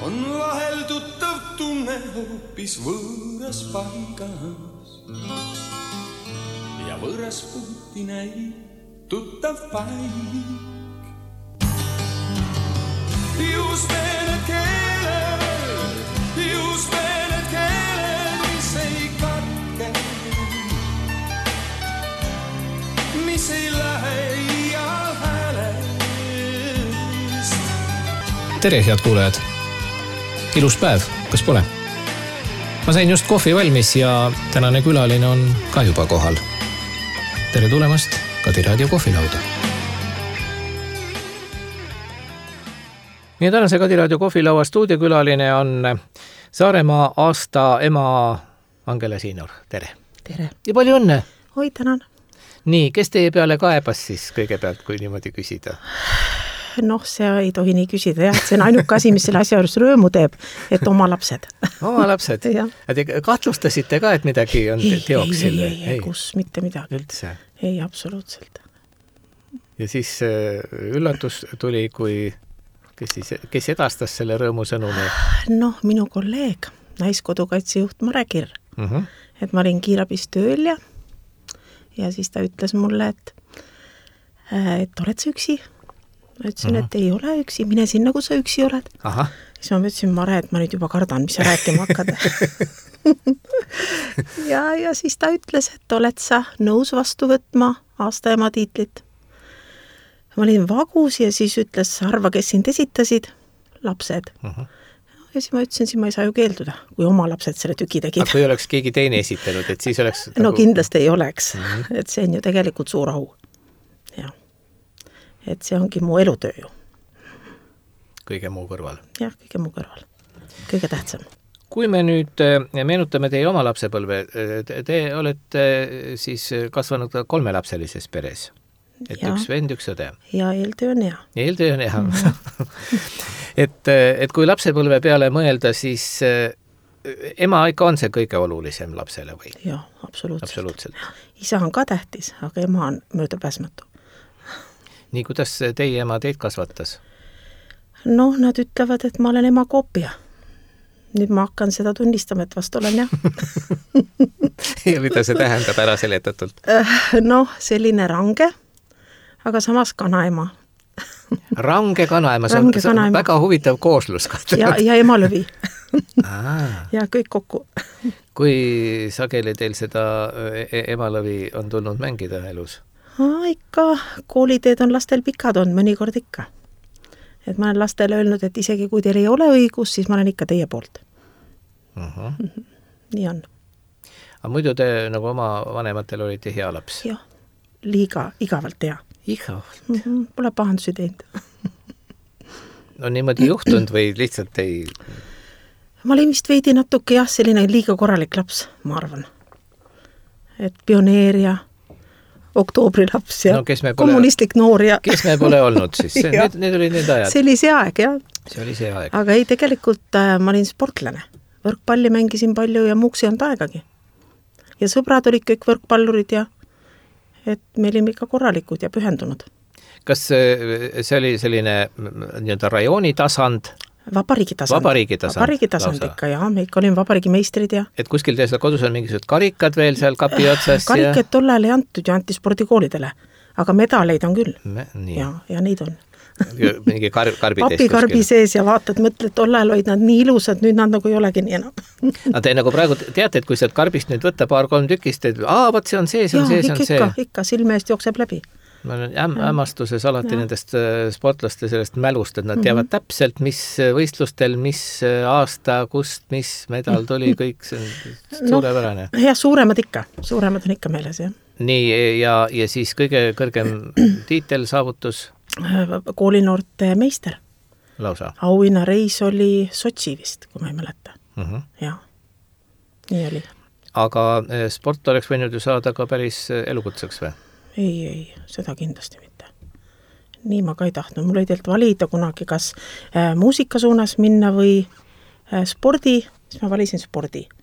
on vahel tuttav tunne hoopis võõras paigas. Ja võõras puhti näib tuttav paik. Just need keeled, mis ei katke, mis ei lähe iial häälest. Tere, head kuulajad! Ilus päev, kas pole? Ma sain just kohvi valmis ja tänane külaline on ka juba kohal. Tere tulemast Kadi Raadio kohvilauda. Meie tänase Kadi Raadio kohvilaua stuudiokülaline on Saaremaa aasta ema Angela Siinor. Tere! Tere! Ja palju õnne! Oi, tänan! Nii, kes teie peale kaebas siis kõigepealt, kui niimoodi küsida? Noh, see ei tohi nii küsida, jah. See on ainuke asi, mis selle asja juures rõõmu teeb, et oma lapsed. Oma lapsed? Te kahtlustasite ka, et midagi on teoksil? Ei, kus mitte midagi. Üldse? Ei, absoluutselt. Ja siis üllatus tuli, kui kes edastas selle rõõmu sõnumi? Noh, minu kolleeg, naiskodukaitsejuht Mare Kirr. Et ma olin kiirabis tööl ja siis ta ütles mulle, et oled sa üksi? Ma ütlesin, et ei ole üksi, mine sinna, kui sa üksi oled. Aha. Siis ma ütlesin, Mare, et ma nüüd juba kardan, mis sa rääkima hakkad. ja siis ta ütles, et oled sa nõus vastu võtma aasta ema tiitlit. Ma olin vagus ja siis ütles, arva, kes sind esitasid, lapsed. Ja siis ma ütlesin, siin ma ei saa ju keelduda, kui oma lapsed selle tüki tegid. Aga kui oleks keegi teine esitanud, et siis oleks... No kindlasti ei oleks, et see on ju tegelikult suur au. Jah. Et see ongi mu elutöö ju. Kõige muu kõrval. Jah, kõige muu kõrval. Kõige tähtsam. Kui me nüüd meenutame teie oma lapsepõlve, te olete siis kasvanud 3-lapselises peres. Et ja. Üks vend, üks õde. Ja eeltöö on hea. Eeltöö on hea. Et kui lapsepõlve peale mõelda, siis ema ikka on see kõige olulisem lapsele või? Jah, absoluutselt. Isa on ka tähtis, aga ema on möödapääsmatu. Nii, kuidas teie ema teid kasvatas? Noh, nad ütlevad, et ma olen ema koopia. Nüüd ma hakkan seda tunnistama, et vast olen jah. Ja mida see tähendab ära seletatult? Noh, selline range, aga samas kanaema. Range kanaema, see on väga huvitav kooslus. Ja emalõvi. Ja kõik kokku. Kui sageli teil seda emalõvi on tulnud mängida elus? Ikka, kooliteed on lastel pikad on, mõnikord ikka. Et ma olen lastele öelnud, et isegi kui teil ei ole õigus, siis ma olen ikka teie poolt. Nii on. Aga muidu te nagu oma vanematel olite hea laps? Jah, liiga igavalt hea. Igavalt? Pole pahandusi teinud. On niimoodi juhtunud või lihtsalt ei... Ma olin vist veidi natuke jah, selline liiga korralik laps, ma arvan. Et pioneer ja oktoobrilaps ja kommunistlik noor ja... Kes me pole olnud siis? Need olid need ajad. See oli see aeg, jah. See oli see aeg. Aga ei, tegelikult ma olin sportlane. Võrkpalli mängisin palju ja muuks ei olnud aegagi. Ja sõbrad olid kõik võrkpallurid ja et me olime ikka korralikud ja pühendunud. Kas see oli selline nii-öelda rajooni tasand? Vabariigi tasand ikka, jah. Me ikka olime vabariigi meistrid ja... Et kuskil teil seal kodus on mingisugused karikad veel seal kapi otsas? Karikad tollal ei antud ja anti spordikoolidele. Aga medaleid on küll. Ja neid on. Mingi karbi papikarbi sees ja vaatad, mõtled, tollal olid nad nii ilusad, nüüd nad nagu ei olegi nii enam. Aga te nagu praegu teate, et kui sealt karbist nüüd võtta 2-3 tükist, et võt see on see, see on see, see on see. Ikka, silme eest jookseb läbi. Ma olen hämmastuses alati nendest sportlaste sellest mälust, et nad teavad täpselt, mis võistlustel, mis aasta, kust, mis medal tuli, kõik see suurepärane. Ja suuremad on ikka meeles, jah. Nii, ja siis kõige kõrgem tiitel saavutus? Koolinoorte meister. Lausa? Auhinna reis oli Sotši vist, kui ma ei mäleta. Jah, nii oli. Aga sport oleks võinud ju saada ka päris elukutseks või? Ei, seda kindlasti mitte. Nii ma ka ei tahtnud. Mul oli teilt valida kunagi, kas muusika suunas minna või spordi, siis ma valisin spordi.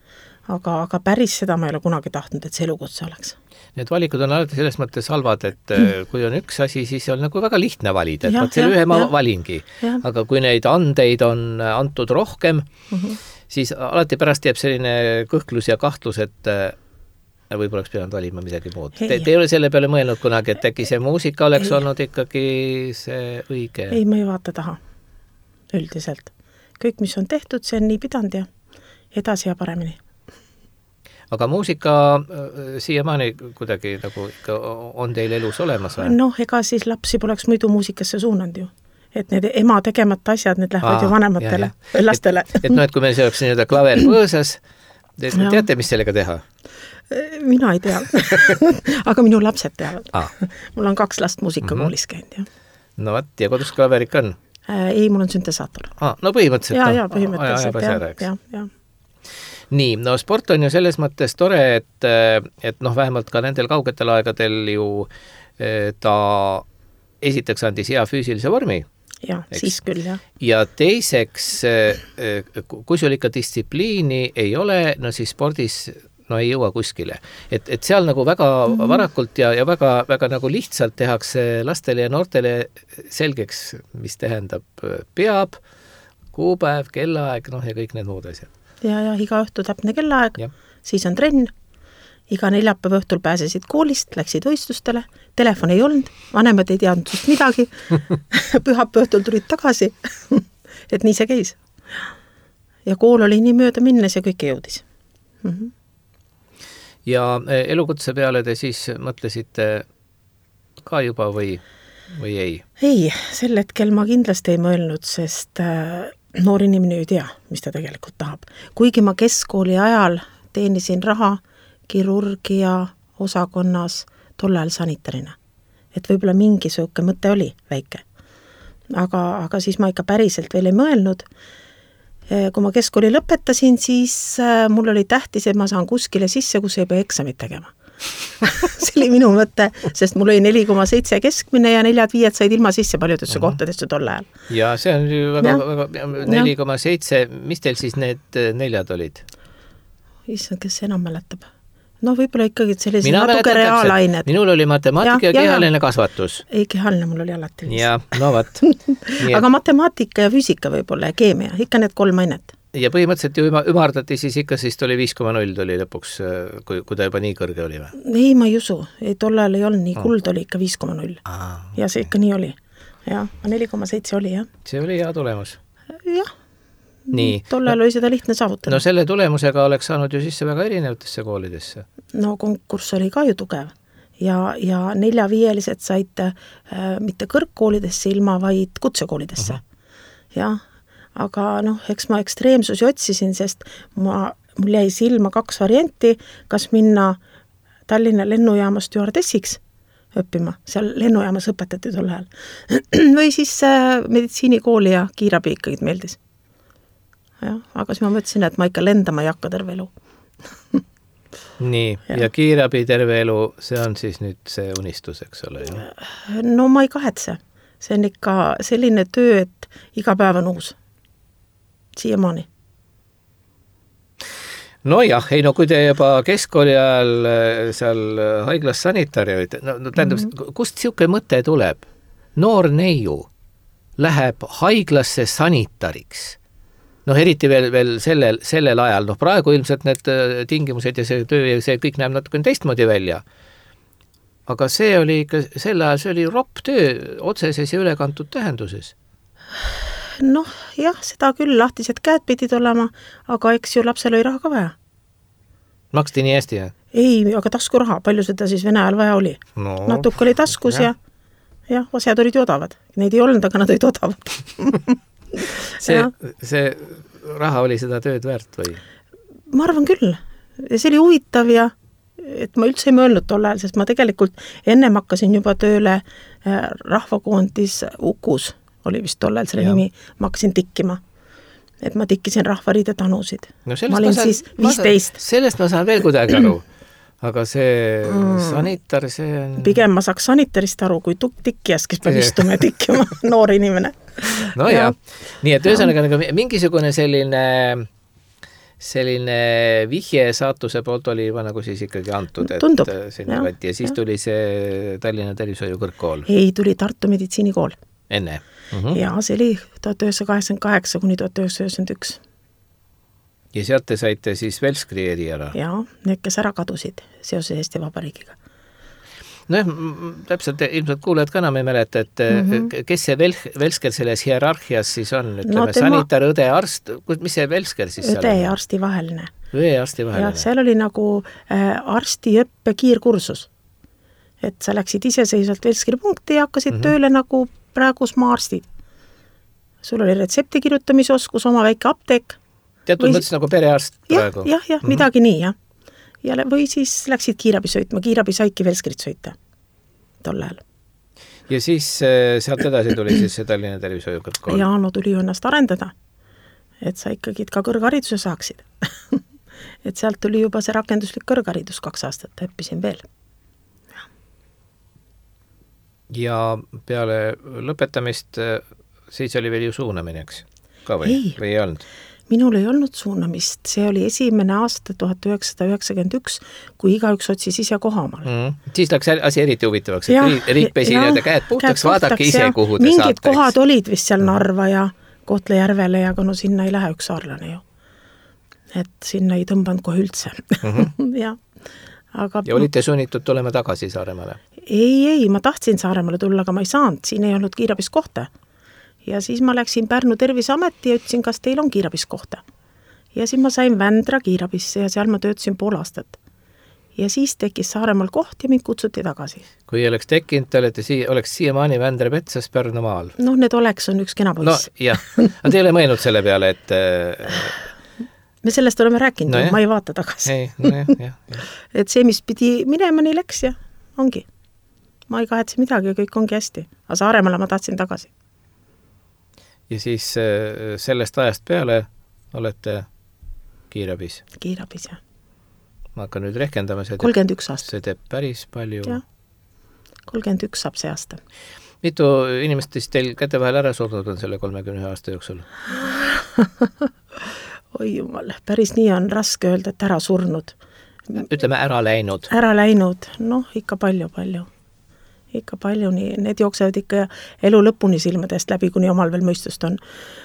aga päris seda ma ei ole kunagi tahtnud, et see elukutse oleks. Need valikud on alati selles mõttes halvad, et kui on üks asi, siis on nagu väga lihtne valida, et selle ühe ma valingi. Aga kui neid andeid on antud rohkem, siis alati pärast jääb selline kõhklus ja kahtlus, et võib-olla oleks pidanud valima midagi muud. Te ei ole selle peale mõelnud kunagi, et äkki see muusika oleks olnud ikkagi see õige? Ei, ma ei vaata taha üldiselt. Kõik, mis on tehtud, see on nii pidanud ja edasi ja paremini. Aga muusika siiamaani kuidagi nagu ikka on teil elus olemas või? Noh, ega siis lapsi poleks muidu muusikasse suunanud ju. Et need ema tegemata asjad, need lähevad ju vanematele, lastele. Et kui meil see oleks nii-öelda klaver põõsas, teate, mis sellega teha? Mina ei tea, aga minu lapsed teavad. Mul on 2 last muusikakoolis käinud. Ja. No võt, ja kodus klaver ikka on? Ei, mul on süntesaator. No põhimõtteliselt. Ja, põhimõtteliselt, ja. Nii, no sport on ju selles mõttes tore, et noh, vähemalt ka nendel kaugetel aegadel ju ta esiteks andis hea füüsilise vormi. Ja, siis küll, jah. Ja teiseks, kui sul ikka distsipliini ei ole, no siis spordis ei jõua kuskile. Et seal nagu väga varakult ja väga, väga nagu lihtsalt tehakse lastele ja noortele selgeks, mis tähendab peab, kuupäev, kellaaeg, ja kõik need muud asjad. Ja iga õhtu täpne kellaaeg, siis on trenn, iga neljapäeva õhtul pääsesid koolist, läksid võistlustele, telefon ei olnud, vanemad ei teadnud sust midagi, pühapäeva õhtul tulid tagasi, et nii see käis. Ja kool oli nii mööda minnes ja kõike jõudis. Ja elukutse peale te siis mõtlesite ka juba või ei? Ei, sel hetkel ma kindlasti ei mõelnud, sest noor inimene ei tea, mis ta tegelikult tahab. Kuigi ma keskkooli ajal teenisin raha kirurgia osakonnas tol ajal sanitarina. Et võib-olla mingi sööke mõte oli väike. Aga siis ma ikka päriselt veel ei mõelnud. Kui ma keskkooli lõpetasin, siis mul oli tähtis, et ma saan kuskile sisse, kus ei pea eksamit tegema. See oli minu mõte, sest mul oli 4,7 keskmine ja 4-5 said ilma sisse paljudesse kohtadesse tol ajal. Ja see on ju väga 4,7. Mis teil siis need 4 olid? Issand, kes enam mäletab? No võib-olla ikkagi sellised natuke reaalained. Minul oli matemaatika ja kehaline kasvatus. Ei, kehaline mul oli alati. Ja, no võt. Aga matemaatika ja füüsika võib-olla ja keemia, ikka need 3 ainet. Ja põhimõtteliselt ju ümardati siis ikka siis tuli 5,0 tuli lõpuks, kui ta juba nii kõrge oli või? Ei, ma ei usu. Ei, tol ajal ei olnud nii, kuld oli ikka 5,0. Ja see ikka nii oli. Ja, 4,7 oli, jah. See oli hea tulemus. Jah. Nii. Tol ajal oli seda lihtne saavutada. No selle tulemusega oleks saanud ju sisse väga erinevatesse koolidesse. No konkurss oli ka ju tugev. Ja 4-5-lised said mitte kõrgkoolidesse ilma, vaid kutsekoolidesse. Jah. Aga eks ma ekstreemsusi otsisin, sest mul jäi silma 2 varianti, kas minna Tallinna lennujaama stjuardessiks õppima, seal lennujaamas õpetati tol ajal, või siis meditsiinikooli ja kiirabi ikkagi meeldis. Ja, aga siis ma mõtlesin, et ma ikka lendama ei hakka terve elu. Nii, ja kiirabi terve elu, see on siis nüüd see unistus, eks ole? No ma ei kahetse. See on ikka selline töö, et iga päev on uus. Siiamaani. No jah, kui te juba keskkooli ajal seal haiglas sanitari olite, tähendab, kust siuke mõte tuleb? Noor neiu läheb haiglasse sanitariks. Eriti veel sellel ajal. Praegu ilmselt need tingimused ja see töö ja see kõik näeb natuke teistmoodi välja. Aga see oli ikka, sel ajal see oli ropp töö otseses ja ülekantud tähenduses. Jah, seda küll, lahtised käed pidid olema, aga eks ju lapsel oli raha ka vaja. Maksti nii hästi, jah? Ei, aga taskuraha, palju seda siis Vene ajal vaja oli. Natuke oli taskus ja asjad olid ju odavad. Neid ei olnud, aga nad olid odavad. See raha oli seda tööd väärt või? Ma arvan küll. See oli huvitav ja et ma üldse ei mõelnud tol ajal, sest ma tegelikult ennem hakkasin juba tööle rahvakoondis Ukus. Oli vist tollel selle nimi, ma hakkasin tikkima. Et ma tikkisin rahvariide tanusid. Ma olin siis 15. Sellest ma saan veel kuidagi aru. Aga see sanitar, see on... Pigem ma saaks sanitarist aru, kui tikkijas, kes peab istuma ja tikkima, noor inimene. No ja. Nii, et ühesõnaga mingisugune selline selline vihje saatuse poolt oli juba nagu siis ikkagi antud, et tundub, sinna võeti ja siis tuli see Tallinna Tervishoiu kõrgkool. Ei, tuli Tartu meditsiinikool. Enne? Ja see oli 1988 kuni 1991. Ja sealt te saite siis Velskri eriala? Ja, need, kes ära kadusid seoses Eesti Vabariigiga. Noh, täpselt ilmselt kuulajad ka enam ei mäleta, et kes see Velsker selles hierarhias siis on? Ütleme, sanitar, õde, arst, mis see Velsker siis seal on? Õde ja arsti vaheline. Õde ja arsti vaheline. Ja seal oli nagu arstiõppe kiirkursus. Et sa läksid iseseisvalt Velskri punkti ja hakkasid tööle nagu praegu smaarstid. Sul oli retsepti kirjutamise oskus, oma väike apteek. Teatud mõttes nagu perearst praegu? Jah, midagi nii, jah. Ja või siis läksid kiirabi sõitma, kiirabi saiki Velskrit sõita tol ajal. Ja siis sealt edasi tuli siis see Tallinna Tervishoiu kõrgkool? Ja no tuli ju ennast arendada, et sa ikkagi ka kõrghariduse saaksid. Et sealt tuli juba see rakenduslik kõrgharidus 2 aastat, õppisin veel. Ja peale lõpetamist siis oli veel ju suunamine, eks? Ka või ei olnud? Minul ei olnud suunamist, see oli esimene aasta 1991, kui igaüks otsis ise koha omal. Siis läks asi eriti huvitavaks, et riik pesi nii-öelda käed puhtaks, vaadake ise, kuhu te mingid saate. Kohad olid vist seal Narva ja Kohtla-Järvele ja no sinna ei lähe üks saarlane ju. Et sinna ei tõmbanud kohe üldse. Ja olite sunnitud tulema tagasi Saaremaale? Ei, ma tahtsin Saaremaale tulla, aga ma ei saanud, siin ei olnud kiirabis kohta. Ja siis ma läksin Pärnu Terviseameti ja ütlesin, kas teil on kiirabis kohta. Ja siis ma sain Vändra kiirabisse ja seal ma töötasin 5 aastat. Ja siis tekkis Saaremaal koht ja mind kutsuti tagasi. Kui oleks tekkinud, oleks siiamaani Vändra Petsas Pärnumaal? No need oleks on üks kena poiss. No jah, aga te ei ole mõelnud selle peale, et... Me sellest oleme rääkinud, ma ei vaata tagasi. Et see, mis pidi minema, nii läks ja ongi. Ma ei kahetse midagi, kõik ongi hästi. Aga Saaremaale ma tahtsin tagasi. Ja siis sellest ajast peale olete kiirabis? Kiirabis, jah. Ma hakkan nüüd rehkendama. 31 aasta. See teeb päris palju. Ja, 31 saab see aasta. Mitu inimest siis teil käte vahel ära surnud on selle 31 aasta jooksul? Oi jumal, päris nii on raske öelda, et ära surnud. Ütleme ära läinud. Ära läinud, ikka palju. Ikka palju, need jooksevad ikka elu lõpuni silmadest läbi, kuni omal veel mõistust on.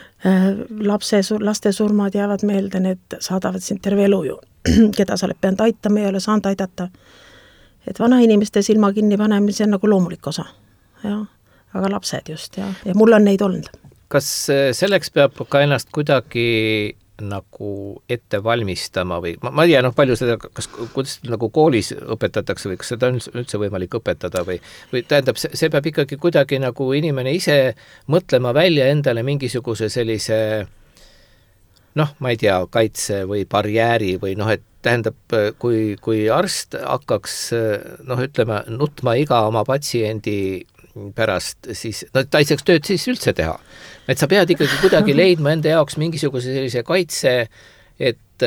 Laste surmad jäävad meelde, need saadavad sind terve elu ju, keda sa oled pidanud aitama ja ei ole saanud aidata. Et vana inimeste silma kinni panemise on nagu loomulik osa. Ja, aga lapsed just, ja mul on neid olnud. Kas selleks peab ka ennast kuidagi nagu ette valmistama või ma ei tea, palju seda, kuidas nagu koolis õpetatakse või kas seda on üldse võimalik õpetada või tähendab, see peab ikkagi kuidagi nagu inimene ise mõtlema välja endale mingisuguse sellise ma ei tea, kaitse või barjääri või et tähendab, kui arst hakkaks ütleme, nutma iga oma patsiendi pärast, siis ta ei saaks tööd siis üldse teha. Et sa pead ikkagi kuidagi leidma enda jaoks mingisuguse sellise kaitse, et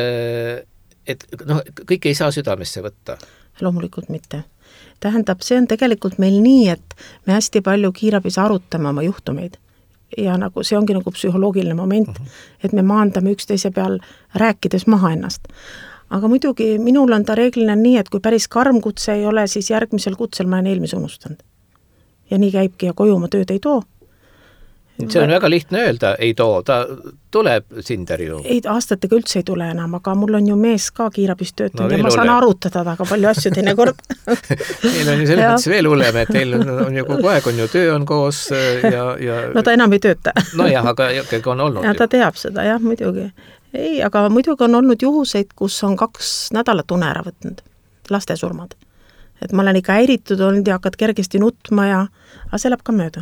kõik ei saa südamesse võtta. Loomulikult mitte. Tähendab, see on tegelikult meil nii, et me hästi palju kiirabis arutame oma juhtumeid. Ja nagu, see ongi nagu psühholoogiline moment, et me maandame üksteise peal rääkides maha ennast. Aga muidugi minul on ta reeglina nii, et kui päris karm kutse ei ole, siis järgmisel kutsel ma olen eelmise unustanud. Ja nii käibki ja koju oma tööd ei too. See on väga lihtne öelda, ei too, ta tuleb Sinderju. Ei, aastatega üldse ei tule enam, aga mul on ju mees ka kiirabis töötanud ja ma saan arutada väga palju asju teine kord. Meil on ju selles mõttes veel hullem, et teil on ju kogu aeg, on ju töö on koos ja... No ta enam ei tööta. No jah, aga ikkagi on olnud. Ja ta teab seda, jah, muidugi. Ei, aga muidugi on olnud juhuseid, kus on 2 nädalat une ära võtnud, laste surmad. Et ma olen ikka häiritud olnud ja hakkad kergesti nutma aga see läheb ka mööda.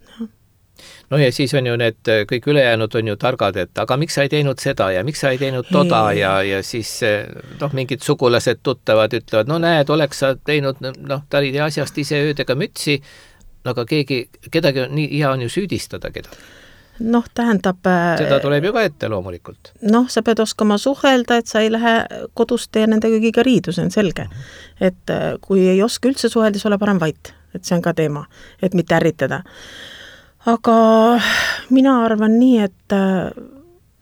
No ja siis on ju need kõik ülejäänud on ju targad, et aga miks sa ei teinud seda ja miks sa ei teinud toda ja siis mingid sugulased tuttavad ütlevad, näed, oleks sa teinud, ta oli asjast ise öödega mütsi, aga kedagi nii hea on ju süüdistada kedagi. Tähendab... Seda tuleb ju ka ette loomulikult. Sa pead oskama suhelda, et sa ei lähe kodust ja nende kõigiga riidu, see on selge. Et kui ei oska üldse suhelda, siis ole parem vait. Et see on ka teema, et mitte ärritada. Aga mina arvan nii,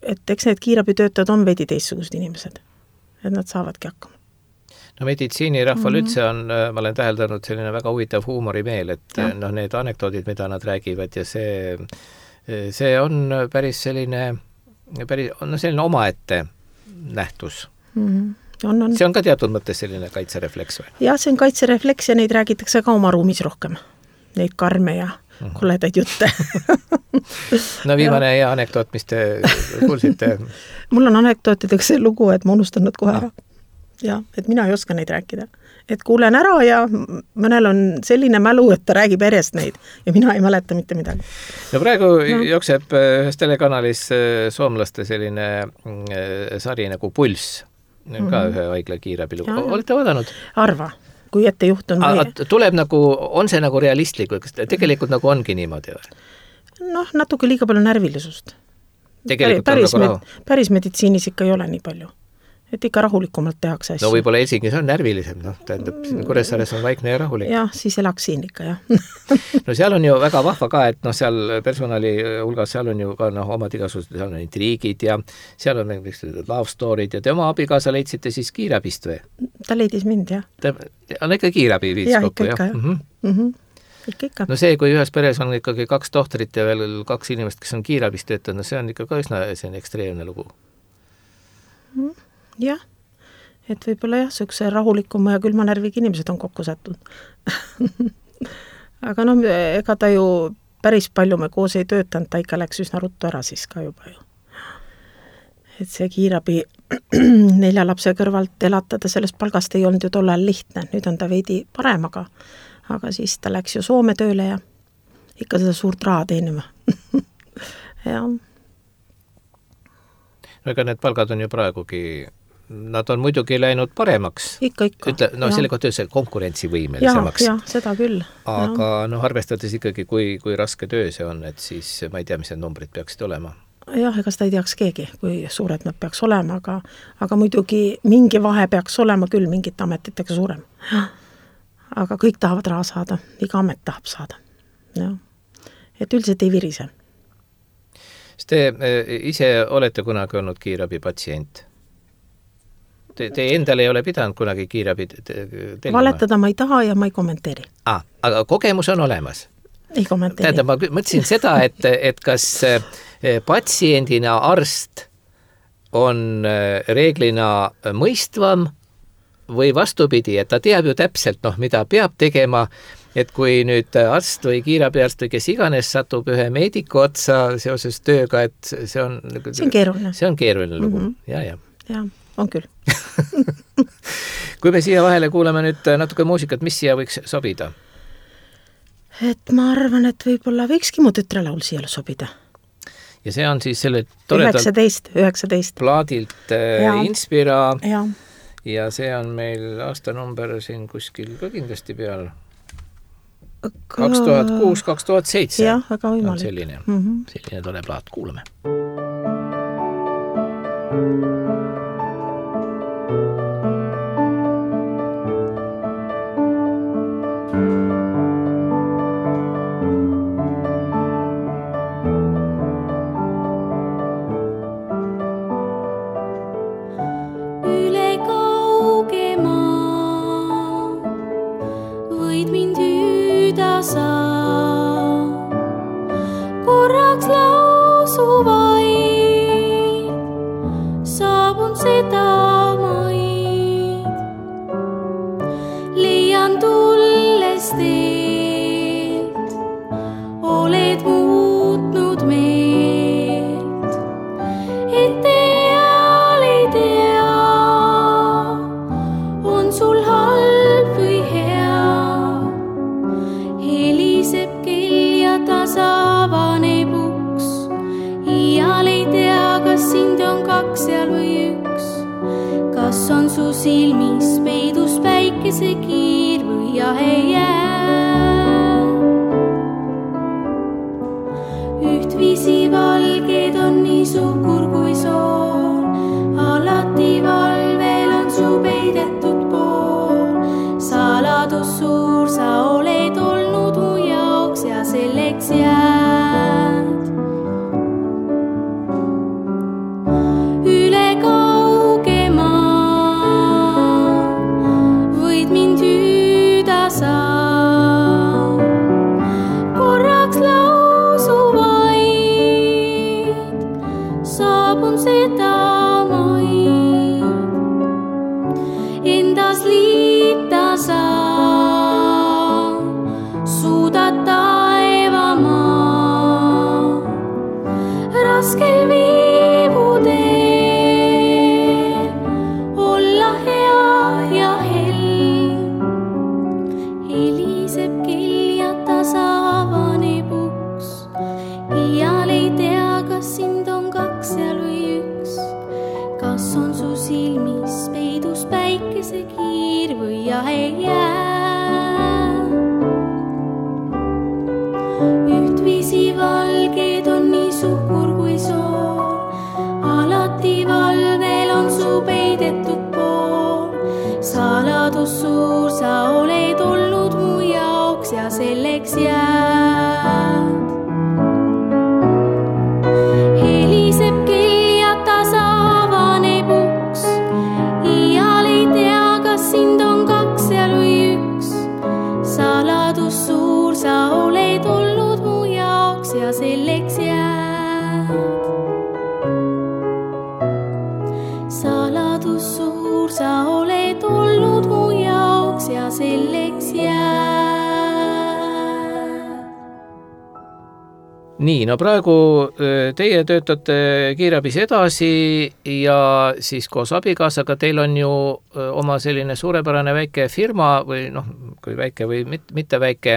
et eks need kiirabitöötajad on veidi teistsugused inimesed, et nad saavadki hakkama. No meditsiinirahval üldse on, ma olen täheldanud selline väga huvitav huumorimeel, et noh, need anekdoodid, mida nad räägivad ja see on päris selline omaette nähtus. On. See on ka teatud mõttes selline kaitserefleks või? Jah, see on kaitserefleks ja neid räägitakse ka oma ruumis rohkem. Neid karme ja koledaid jutte. No viimane hea anekdoot, mis te kuulsite? Mul on anekdootideks see lugu, et ma unustan nad kohe ära. Ja, et mina ei oska neid rääkida. Et kuulen ära ja mõnel on selline mälu, et ta räägib järjest neid ja mina ei mäleta mitte midagi. No praegu jookseb ühes telekanalis soomlaste selline sari nagu Puls, ka ühe haigla kiirabilugu. Olete vaadanud? Arva, kui ette juhtun. Tuleb nagu, on see nagu realistlik, kas tegelikult nagu ongi niimoodi või? Noh, natuke liiga palju närvilisust. Tegelikult on nagu rahu? Päris meditsiinis ikka ei ole nii palju. Et ikka rahulikumalt tehakse asju. No võib-olla Helsingis on närvilisem, tähendab, Kuressaares on vaikne ja rahulik. Jah, siis elaks siin ikka, jah. No seal on ju väga vahva ka, et seal personali hulgas, seal on ju ka omad igasugused, seal on intriigid ja seal on love story'd ja tema abikaasa leidsite siis kiirabist või? Ta leidis mind, jah. Ta on ikka kiirabi viis kokku, jah? Ikka. No see, kui ühes peres on ikkagi 2 tohtrit ja veel 2 inimest, kes on kiirabist töötanud, see on ikka ka üsna ekstreemne lugu. Jah, et võib-olla jah, sükse rahulikuma ja külma närviga inimesed on kokku sättud. Aga no ega ta ju päris palju me koos ei töötanud, ta ikka läks üsna ruttu ära siis ka juba ju. Et see kiirabi 4 lapse kõrvalt elatada sellest palgast ei olnud ju tollal lihtne, nüüd on ta veidi parem, aga siis ta läks ju Soome tööle ja ikka seda suurt raha teenima. Jah. No ega need palgad on ju praegugi, nad on muidugi läinud paremaks. Ikka. No selle kohta see konkurentsivõimelisemaks. Jah, seda küll. Aga arvestades ikkagi, kui raske töö see on, et siis ma ei tea, mis need numbrid peaksid olema. Jah, ega seda ei teaks keegi, kui suured nad peaks olema, aga muidugi mingi vahe peaks olema küll mingite ametitega suurem. Aga kõik tahavad raha saada, iga amet tahab saada. Ja. Et üldiselt ei virise. Te ise olete kunagi olnud kiirabi patsient? Te endal ei ole pidanud kunagi kiirabi tellima? Valetada ma ei taha ja ma ei kommenteeri. Aga kogemus on olemas? Ei kommenteeri. Tähendab, ma mõtlesin seda, et kas patsiendina arst on reeglina mõistvam või vastupidi, et ta teab ju täpselt, mida peab tegema, et kui nüüd arst või kiirabiarst või kes iganes satub ühe meediku otsa seoses tööga, et see on keeruline. See on keeruline lugu. Ja, on küll. Kui me siia vahele kuuleme nüüd natuke muusikat, mis siia võiks sobida? Et ma arvan, et võib-olla võikski mu tütrelaul siia sobida. Ja see on siis selle toredalt 19. plaadilt Inspira. Ja see on meil aastanumber siin kuskil ka kindlasti peal. 2006-2007. Jah, väga võimalik. Selline tore plaat, kuulame. Korraks lausu vaid saabun seda maid. Leian tulles teelt, oled muutnud meelt. Et teal ei tea, on sul halb või hea. Heliseb kell ja tasavaneb uks. Iial ei tea, kas sind on 2 seal või 1. Kas on su silmis peidus päikesekiir või jahe jää. Ühtviisi valged on nii su kurgu sool. Alati valvel on su peidetud pool. Saladus suur, sa oled olnud mu jaoks ja selleks jääd. saabun seda maid. Endas liita sa, suudad taevamaa. Raskel viivudeel olla hea ja hell. Heliseb kell ja tasa avaneb uks. Iial ei tea, kas sind on kaks seal või üks. Kas on su silmis peidus päikesekiir või jahe jää. Ühtviisi valged on nii suhkur kui sool. Alati valvel on su peidetud pool. Saladus suur, sa oled olnud mu jaoks ja selleks jääd. Heliseb kell ja tasa avaneb uks. Iial ei tea, kas sind on kaks seal või üks. Saladus suur, sa oled olnud mu jaoks ja selleks jääd. Saladus suur, sa oled olnud mu jaoks ja selleks jääd. Nii, no praegu teie töötate kiirabis edasi ja siis koos abikaasaga teil on ju oma selline suurepärane väike firma või noh, kui väike või mitte väike,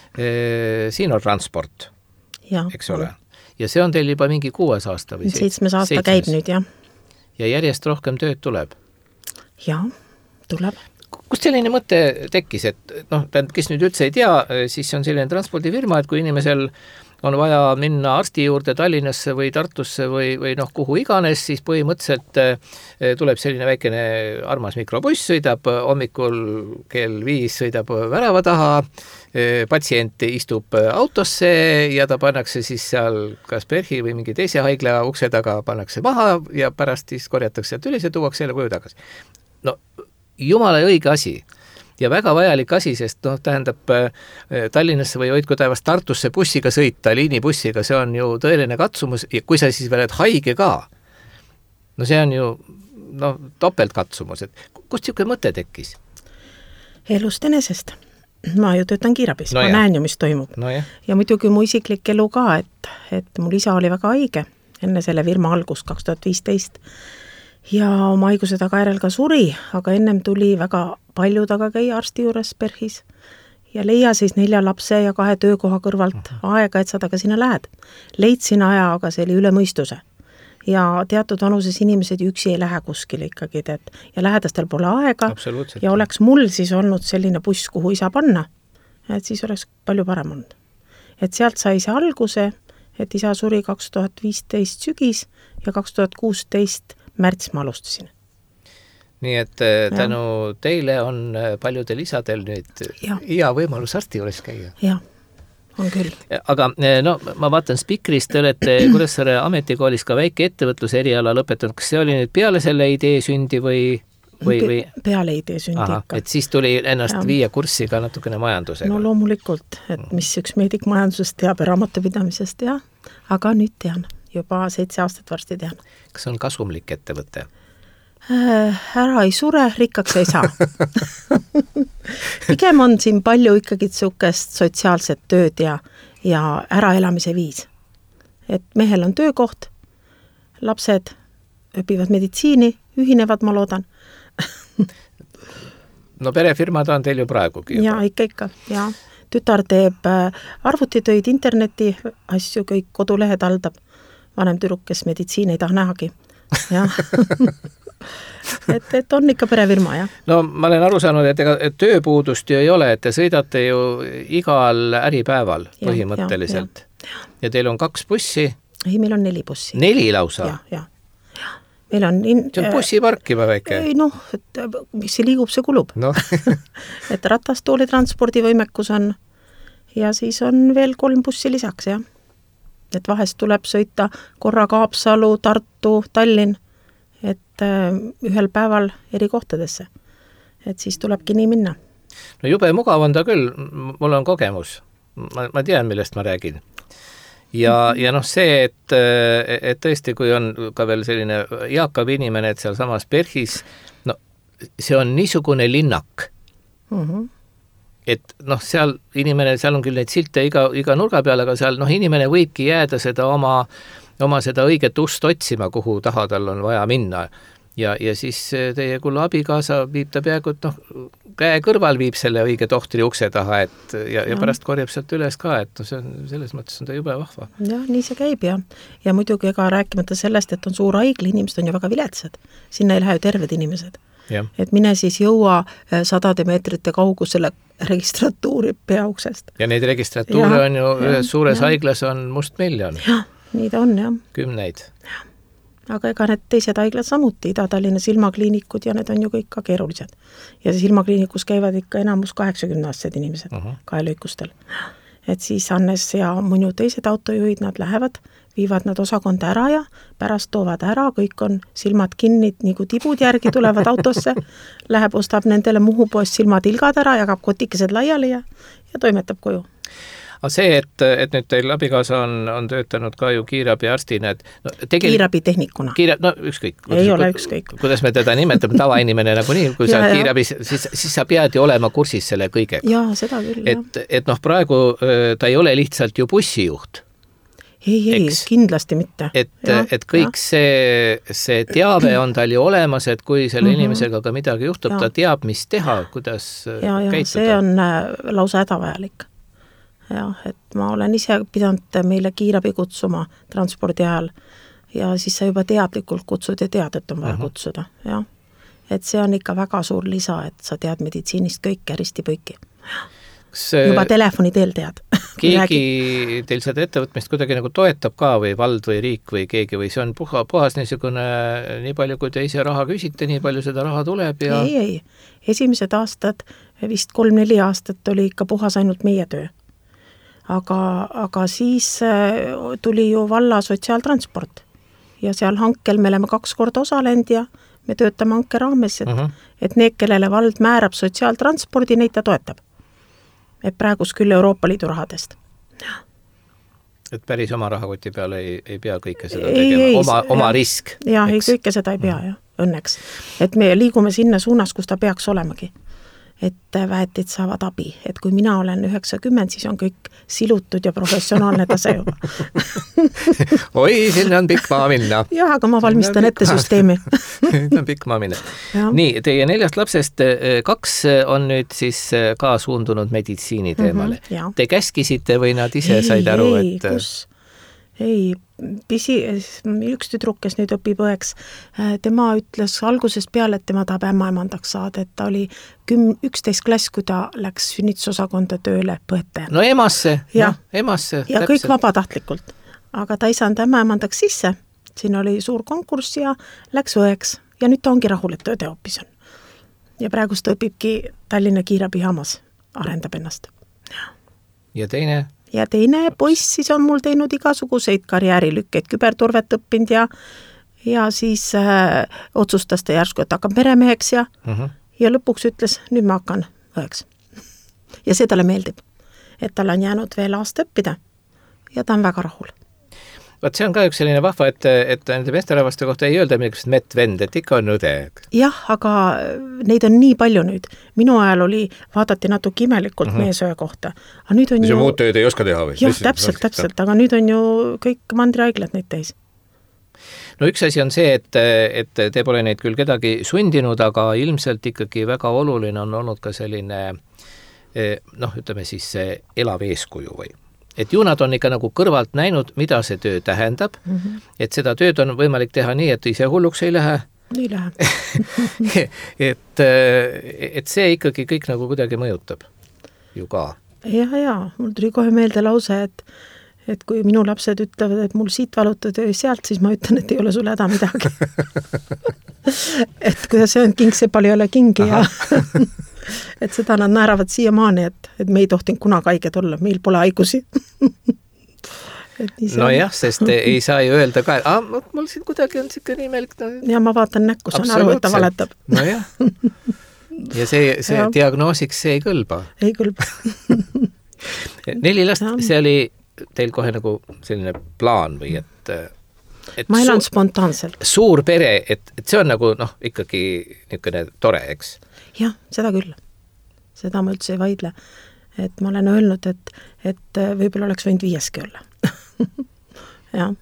siin on transport, ja, eks ole. Ja see on teil juba mingi 6 aasta või 7 aasta käib nüüd, jah. Ja järjest rohkem tööd tuleb. Ja, tuleb. Kust selline mõte tekkis, et noh, kes nüüd üldse ei tea, siis on selline transpordifirma, et kui inimesel on vaja minna arsti juurde Tallinnasse või Tartusse või noh, kuhu iganes, siis põhimõtteliselt tuleb selline väikene armas mikrobuss, sõidab hommikul kell 5, sõidab värava taha, patsient istub autosse ja ta pannakse siis seal kas PERH-i või mingi teise haigla ukse taga pannakse maha ja pärast siis korjatakse sealt üles ja tuuakse selle koju tagasi. No jumala õige asi. Ja väga vajalik asi, sest noh, tähendab Tallinnasse või hoidku taevast Tartusse bussiga sõita, liinibussiga, see on ju tõeline katsumus ja kui sa siis veel oled haige ka, no see on ju no, topeltkatsumus, et kust niisugune mõte tekkis? Elust enesest. Ma ju töötan kiirabis, ma näen ju, mis toimub. Ja muidugi mu isiklik elu ka, et mul isa oli väga haige enne selle firma algust 2015 ja oma haiguse tagajärjel ka suri, aga ennem tuli väga palju taga käia arsti juures PERH-is ja leia siis 4 lapse ja 2 töökoha kõrvalt aega, et sa taga sinna lähed. Leidsin aja, aga see oli üle mõistuse. Ja teatud vanuses inimesed üksi ei lähe kuskile ikkagi, ja lähedastel pole aega ja oleks mul siis olnud selline buss, kuhu isa panna, et siis oleks palju parem olnud. Et sealt sai see alguse, et isa suri 2015 sügis ja 2016 märts ma alustasin. Nii et tänu teile on paljudel isadel nüüd hea võimalus arsti juures käia. Jah, on küll. Aga no, ma vaatan Spikrist, te olete Kuressaare ametikoolis ka väike ettevõtluse eriala lõpetanud. Kas see oli nüüd peale selle idee sündi või? Peale idee sündi ikka. Et siis tuli ennast viia kurssi ka natukene majandusega? No loomulikult, et mis üks meedik majandusest teab ja raamatupidamisest, jah. Aga nüüd tean. Juba 7 aastat varsti tean. Kas on kasumlik ettevõte? Ära ei sure, rikkaks ei saa. Pigem on siin palju ikkagi tsukest sotsiaalset tööd ja äraelamise viis. Et mehel on töökoht, lapsed õpivad meditsiini, ühinevad, ma loodan. No perefirmad on teil ju praegugi. Ja ikka. Ja. Tütar teeb arvutitöid, interneti asju, kõik kodulehed haldab. Vanem tüdruk, kes meditsiin ei taha nähagi. Ja. et on ikka perefirma, jah. No ma olen aru saanud, et tööpuudust ju ei ole, et te sõidate ju igal äripäeval põhimõtteliselt. Ja teil on 2 bussi? Ei, meil on 4 bussi. 4 lausa? Ja. Meil on see on bussipark juba väike? Ei, noh, et mis see liigub, see kulub. No. Et ratastooli transpordivõimekus on ja siis on veel 3 bussi lisaks, jah. Et vahest tuleb sõita korra Kaapsalu, Tartu, Tallinn, et ühel päeval eri kohtadesse. Et siis tulebki nii minna. No jube mugav on ta küll, mul on kogemus. Ma tean, millest ma räägin. ja noh, see, et tõesti, kui on ka veel selline eakab inimene, et seal samas PERHis, no see on niisugune linnak, et noh, seal inimene, seal on küll neid silte iga nurga peal, aga seal noh, inimene võibki jääda seda oma seda õiget ust otsima, kuhu taha tal on vaja minna. Ja siis teie kulla abikaasa viib ta peaaegu, et noh, käe kõrval viib selle õige tohtri ukse taha, et ja pärast korjab sealt üles ka, et no see on, selles mõttes on ta jube vahva. Jah, nii see käib ja muidugi ega rääkimata sellest, et on suur haigla, inimesed on ju väga viletsad. Sinna ei lähe ju terved inimesed. Ja. Et mine siis jõua 100 meetrite kaugusele registratuuri peauksest. Ja neid registratuure on ju ühes suures haiglas on mustmiljon. Jah, nii ta on, jah. 10. Aga ega need teised haiglad samuti, Ida-Tallinna silmakliinikud ja need on ju kõik ka keerulised. Ja silmakliinikus käivad ikka enamus 80-aastased inimesed kaelõikustel. Et siis Hannes ja mõnu teised autojuhid, nad lähevad, viivad nad osakonda ära ja pärast toovad ära, kõik on silmad kinni, nagu tibud järgi tulevad autosse, läheb, ostab nendele Muhupoest silmatilgad ära, jagab kotikesed laiali ja toimetab koju. Aga see, et nüüd teil abikaasa on töötanud ka ju kiirabiarstina, et no, kiirabitehnikuna. No ükskõik. Ei ole ükskõik. Kuidas me teda nimetame, tavainimene nagu nii, kui sa kiirabis, siis sa pead ju olema kursis selle kõigega. Jaa, seda küll, et noh, praegu ta ei ole lihtsalt ju bussijuht. Ei, kindlasti mitte. Et kõik see teave on tal ju olemas, et kui selle inimesega ka midagi juhtub, ta teab, mis teha, kuidas käituda. See on lausa hädavajalik. Jah, et ma olen ise pidanud meile kiirabi kutsuma transpordi ajal ja siis sa juba teadlikult kutsud ja tead, et on vaja kutsuda. Ja. Et see on ikka väga suur lisa, et sa tead meditsiinist kõike risti-põiki. Juba telefoni teel tead. Keegi teil seda ettevõtmist kuidagi nagu toetab ka või vald või riik või keegi või see on puhas niisugune, nii palju kui te ise raha küsite, nii palju seda raha tuleb ja... Ei. Esimesed aastad, vist 3-4 aastat oli ikka puhas ainult meie töö. Aga siis tuli ju valla sotsiaaltransport ja seal hankel me oleme 2 korda osalenud ja me töötame hanke raames, et need, kellele vald määrab sotsiaaltranspordi, neid ta toetab. Et praegus küll Euroopa Liidu rahadest. Et päris oma rahakoti peale ei pea kõike seda tegema, oma risk. Jah, kõike seda ei pea, õnneks. Et me liigume sinna suunas, kus ta peaks olemagi. Et väetid saavad abi. Et kui mina olen 90, siis on kõik silutud ja professionaalne tase juba. Oi, sinna on pikk maa minna. Jah, aga ma valmistan ette süsteemi. on pikk maa minna. Nii, teie 4 lapsest 2 on nüüd siis ka suundunud meditsiini teemale. Te käskisite või nad ise said aru, et... Ei, üks tüdruk, kes nüüd õpib õeks, tema ütles algusest peale, et tema tahab ämmaemandaks saada, et ta oli 11 klass, kui ta läks sünnitusosakonda tööle põetajana. No emasse. Ja täpselt. Kõik vabatahtlikult. Aga ta ei saanud ämmaemandaks sisse. Siin oli suur konkurss ja läks õeks. Ja nüüd ta ongi rahul, et õde hoopis on. Ja praegust õpibki Tallinna kiirabihaamas, arendab ennast. Ja teine? Ja teine poiss siis on mul teinud igasuguseid karjäärilükkeid, küberturvet õppinud ja siis otsustas ta järsku, et hakkab meremeheks ja lõpuks ütles, nüüd ma hakkan õeks. Ja see talle meeldib, et tal on jäänud veel aasta õppida ja ta on väga rahul. Vaat see on ka üks selline vahva, et nende meesterahvaste kohta ei öelda mingisugust mett-vend, et ikka on õde. Jah, aga neid on nii palju nüüd. Minu ajal vaadati natuke imelikult meesöö kohta. Aga nüüd on ju... muud tööd ei oska teha või? Jah, täpselt, aga nüüd on ju kõik mandrihaiglad neid täis. No üks asi on see, et te pole neid küll kedagi sundinud, aga ilmselt ikkagi väga oluline on olnud ka selline, ütleme siis elav eeskuju või? Et ju nad on ikka nagu kõrvalt näinud, mida see töö tähendab, et seda tööd on võimalik teha nii, et ise hulluks ei lähe. Ei lähe. et see ikkagi kõik nagu kuidagi mõjutab ju ka. Ja, mul tuli kohe meelde lause, et kui minu lapsed ütlevad, et mul siit valutud öö sealt, siis ma ütlen, et ei ole sul häda midagi. Et kuidas see on king, see palju ei ole kingi ja... et seda nad naeravad siiamaani, et me ei tohtinud kunagi haiged olla, meil pole haigusi. No jah, sest ei saa ju öelda ka, mul siin kuidagi on siuke nii imelik. Ja ma vaatan näkku, saan aru, et ta valetab. No jah. Ja see diagnoosiks see ei kõlba. Ei kõlba. 4 last, see oli teil kohe nagu selline plaan või et ma elan spontaanselt. Suur pere, et see on nagu ikkagi niisugune tore, eks? Jah, seda küll. Seda ma üldse ei vaidle. Et ma olen öelnud, et võib-olla oleks võinud 5 olla. Jah.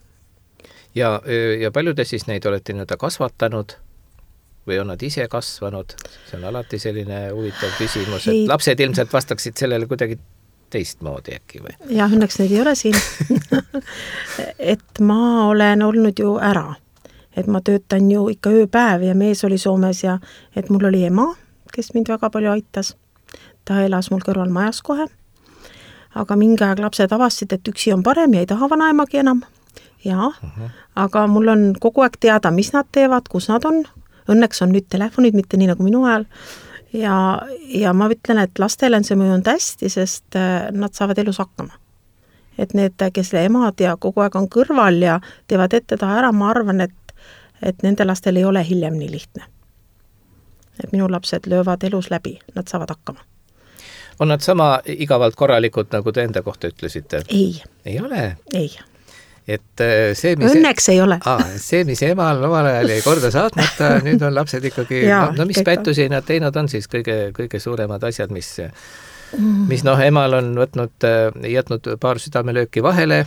Ja palju te siis neid olete nii-öelda kasvatanud või on nad ise kasvanud? See on alati selline huvitav küsimus, et lapsed ilmselt vastaksid sellele kuidagi teistmoodi äkki või? Ja õnneks neid ei ole siin. Et ma olen olnud ju ära. Et ma töötan ju ikka ööpäev ja mees oli Soomes ja et mul oli ema, kes mind väga palju aitas. Ta elas mul kõrval majas kohe. Aga mingi aeg lapsed avastasid, et üksi on parem ja ei taha vanaemagi enam. Ja, aga mul on kogu aeg teada, mis nad teevad, kus nad on. Õnneks on nüüd telefonid, mitte nii nagu minu ajal. Ja ma ütlen, et lastele on see mõjunud hästi, sest nad saavad elus hakkama. Et need, kes emad ja kogu aeg on kõrval ja teevad ette taha ära, ma arvan, et nende lastel ei ole hiljem nii lihtne. Et minu lapsed löövad elus läbi, nad saavad hakkama. On nad sama igavalt korralikud, nagu te enda kohta ütlesite? Ei. Ei ole? Ei. Et see, õnneks ei ole. See, mis emal omal ajal jäi korda saatmata, nüüd on lapsed ikkagi, mis pättusi nad teinud on siis kõige suuremad asjad, mis emal on jätnud paar südamelööki vahele.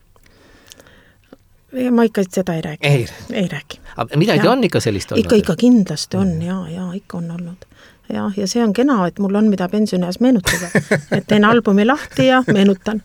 Ma ikka seda ei räägi. Ei räägi. Midagi on ikka sellist olnud? Ikka kindlasti on, ja ikka on olnud. Ja see on kena, et mul on mida pensionieas meenutada. Et teen albumi lahti ja meenutan.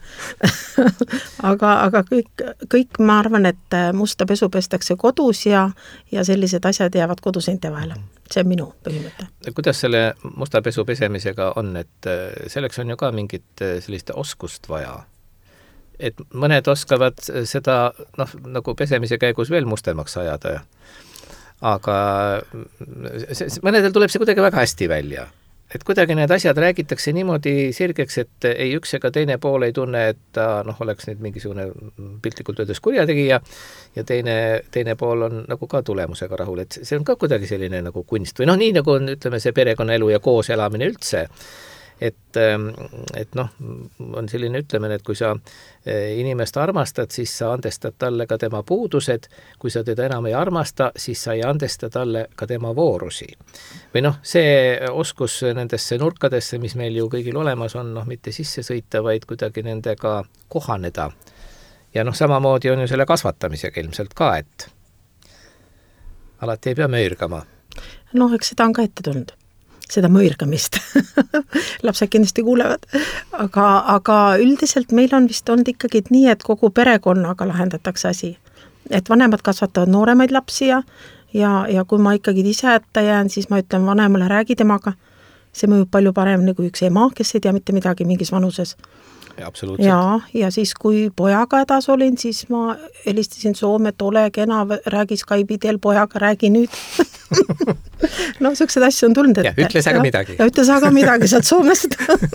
aga kõik ma arvan, et musta pesu pestakse kodus ja sellised asjad jäävad koduseinte vahele. See on minu põhimõte. Kuidas selle musta pesu pesemisega on, et selleks on ju ka mingit sellist oskust vaja? Et mõned oskavad seda nagu pesemise käigus veel mustemaks ajada aga mõnedel tuleb see kuidagi väga hästi välja. Et kuidagi need asjad räägitakse niimoodi sirgeks, et ei üks ega teine pool ei tunne, et ta oleks nüüd mingisugune piltlikult öeldes kurjategija ja teine pool on nagu ka tulemusega rahul. Et see on ka kuidagi selline nagu kunst või nii nagu on, ütleme, see perekonnaelu ja koos elamine üldse. Et on selline ütlemine, et kui sa inimest armastad, siis sa andestad talle ka tema puudused, kui sa teda enam ei armasta, siis sa ei andesta talle ka tema voorusi. Või see oskus nendesse nurkadesse, mis meil ju kõigil olemas on, mitte sisse sõita, vaid kuidagi nendega kohaneda. Ja samamoodi on ju selle kasvatamisega ilmselt ka, et alati ei pea möörgama. Eks seda on ka ette tulnud. Seda mõirgamist. Lapsed kindlasti kuulevad. Aga üldiselt meil on vist olnud ikkagi nii, et kogu perekonnaga lahendatakse asi. Et vanemad kasvatavad nooremaid lapsi ja kui ma ikkagi ise ette jään, siis ma ütlen vanemale, räägi temaga. See mõjub palju paremini kui üks ema, kes ei tea mitte midagi mingis vanuses. Absoluutselt. Ja siis kui pojaga edas olin, siis ma helistasin Soome, et ole kena, räägi Skype'i teel pojaga, räägi nüüd. Sellised asju on tulnud. Ja ütles aga midagi. Ja ütles aga midagi sealt Soomest.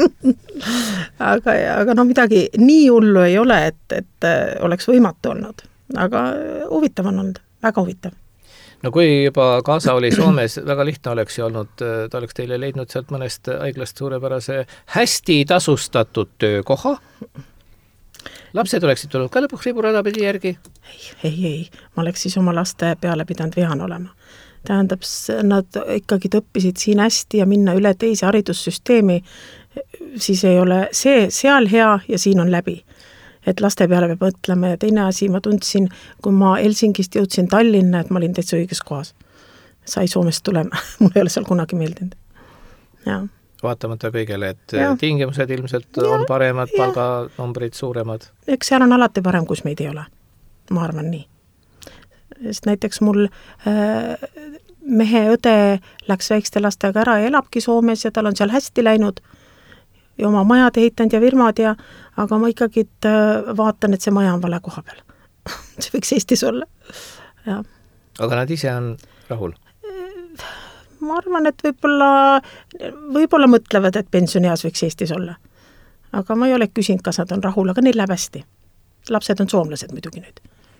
aga midagi nii hullu ei ole, et oleks võimatu olnud. Aga huvitav on olnud, väga huvitav. Kui juba kaasa oli Soomes, väga lihtne oleks ju olnud, ta oleks teile leidnud sealt mõnest haiglast suurepärase hästi tasustatud töökoha. Lapsed oleksid tulnud ka lõpuks riburadapidi järgi? Ei. Ma oleks siis oma laste peale pidanud vihane olema. Tähendab, nad ikkagi õppisid siin hästi ja minna üle teise haridussüsteemi, siis ei ole see seal hea ja siin on läbi. Et laste peale peab mõtlema ja teine asi ma tundsin, kui ma Helsingist jõudsin Tallinna, et ma olin täitsa õiges kohas. Sai Soomest tulema, mul ei ole seal kunagi meeldinud. Ja. Vaatamata kõigele, et tingimused ilmselt on paremad, palganumbrid suuremad. Eks seal on alati parem, kus meid ei ole. Ma arvan nii. Sest näiteks mul mehe õde läks väikeste lastega ära ja elabki Soomes ja tal on seal hästi läinud ja oma majad ehitanud ja firmad aga ma ikkagi vaatan, et see maja on vale koha peal. See võiks Eestis olla. Ja. Aga nad ise on rahul? Ma arvan, et võib-olla mõtlevad, et pensionieas võiks Eestis olla. Aga ma ei ole küsinud, kas nad on rahul, aga neil läheb hästi. Lapsed on soomlased muidugi nüüd.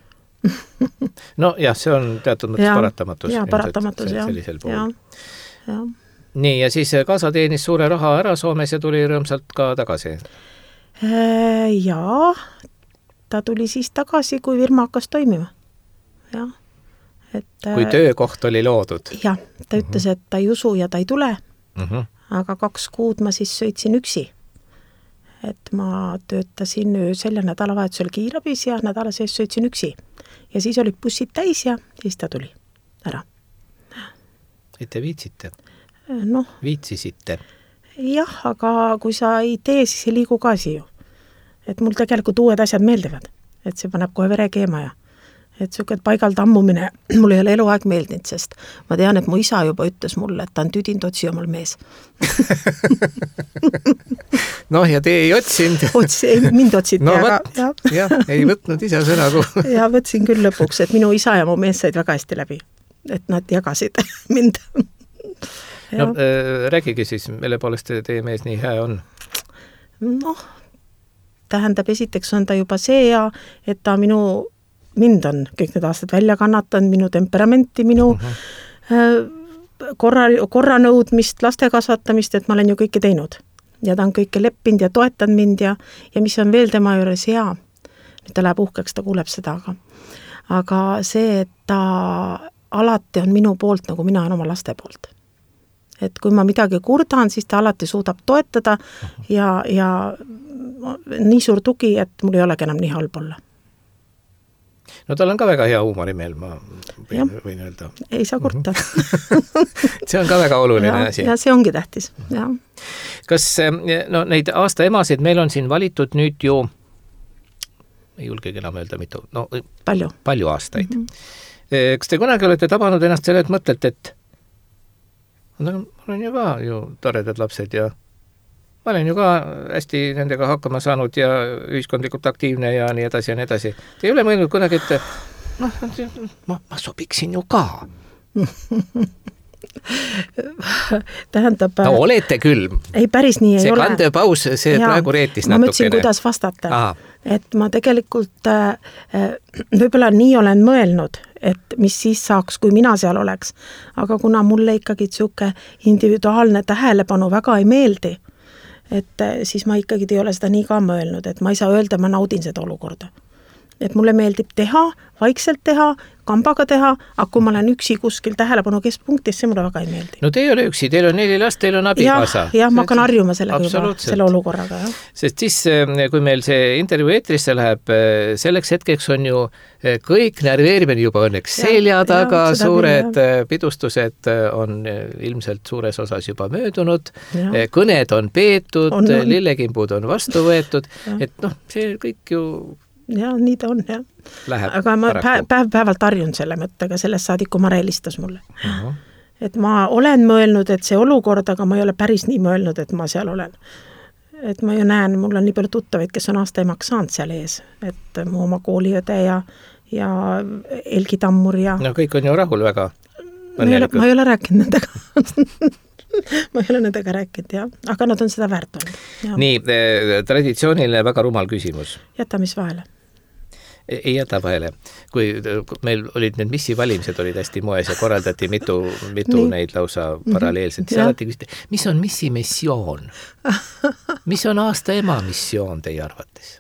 See on teatud mõttes paratamatus. Ja paratamatus, ja. Nii, ja siis kaasa teenis suure raha ära Soomes ja tuli rõõmsalt ka tagasi? Jaa, ta tuli siis tagasi, kui firma hakkas toimima. Jah. Kui töökoht oli loodud. Jah, ta ütles, et ta ei usu ja ta ei tule, aga 2 kuud ma siis sõitsin üksi. Et ma töötasin öösel ja nädalavahetusel kiirabis ja nädala sees sõitsin üksi. Ja siis olid bussid täis ja siis ta tuli ära. Et te viitsite? No. Viitsisite? Jah, aga kui sa ei tee, siis ei liigu ka siia. Et mul tegelikult uued asjad meeldivad. Et see paneb kohe vere keema ja et selline paigalt ammumine mul ei ole eluaeg meeldinud, sest ma tean, et mu isa juba ütles mulle, et ta on tüdinud otsi omal mees. Noh, ja te ei otsinud? Mind otsiti. No võt, jah, ei võtnud isa sõna. Ja võtsin küll lõpuks, et minu isa ja mu mees said väga hästi läbi. Et nad jagasid mind. No, räägigi siis, mille poolest teie mees nii hea on? Noh, tähendab, esiteks on ta juba see ja, et ta mind on kõik need aastad välja kannatanud, minu temperamenti, minu korra nõudmist, laste kasvatamist, et ma olen ju kõike teinud. Ja ta on kõike leppinud ja toetanud mind ja mis on veel tema juures hea. Nüüd ta läheb uhkeks, ta kuuleb seda, aga see, et ta alati on minu poolt, nagu mina olen oma laste poolt. Et kui ma midagi kurdan, siis ta alati suudab toetada ja nii suur tugi, et mul ei olegi enam nii halb olla. No tal on ka väga hea huumorimeel, ma võin öelda. Ei saa kurta. See on ka väga oluline asi. Ja see ongi tähtis. Ja. Kas neid aasta emasid meil on siin valitud nüüd ju, ei julgegi enam öelda mitu, palju aastaid. Kas te kunagi olete tabanud ennast selle, et mõtlete, et mul on ju ka toredad lapsed ja ma olen ju ka hästi nendega hakkama saanud ja ühiskondlikult aktiivne ja nii edasi ja nii edasi. Te ei ole mõelnud kunagi, et ma sobiksin ju ka. Tähendab... No olete küll. Ei, päris nii ei ole. See kandepaus, see praegu reetis natukene. Ma mõtlesin, kuidas vastata. Et ma tegelikult võib-olla nii olen mõelnud, et mis siis saaks, kui mina seal oleks. Aga kuna mulle ikkagi tsuke individuaalne tähelepanu väga ei meeldi, et siis ma ikkagi ei ole seda nii ka mõelnud, et ma ei saa öelda, ma naudin seda olukorda. Et mulle meeldib teha, vaikselt teha, kambaga teha, aga kui ma olen üksi kuskil tähelepanu keskpunktis, see mulle väga ei meeldi. No te ei ole üksi, teil on 4 last, teil on abikaasa. Jah, ma hakkan harjuma selle olukorraga. Ja. Sest siis, kui meil see intervjuu eetrisse läheb, selleks hetkeks on ju kõik närveerimine juba õnneks selja taga, suured pidustused on ilmselt suures osas juba möödunud, kõned on peetud, lillekimbud on vastu võetud, et see kõik ju ja nii ta on, jah. Läheb aga ma päevalt harjun selle mõttega, sellest saadik, kui Mare helistas mulle. Et ma olen mõelnud, et see olukord, aga ma ei ole päris nii mõelnud, et ma seal olen. Et ma ju näen, mul on nii palju tuttavaid, kes on aasta emaks saanud seal ees, et mu oma kooliõde ja Elgi Tammur ja... No kõik on ju rahul väga. Ma ei ole rääkinud nendega. Ma ei ole nendega rääkinud, jah. Aga nad on seda väärt olnud. Nii, traditsiooniline väga rumal küsimus. Jäta mis vahele? Ei jäta vahele. Kui meil olid need missivalimised olid hästi moes ja korraldati mitu neid lausa paralleelselt, siis alati küsiti, mis on missi missioon? Mis on aasta ema missioon teie arvates?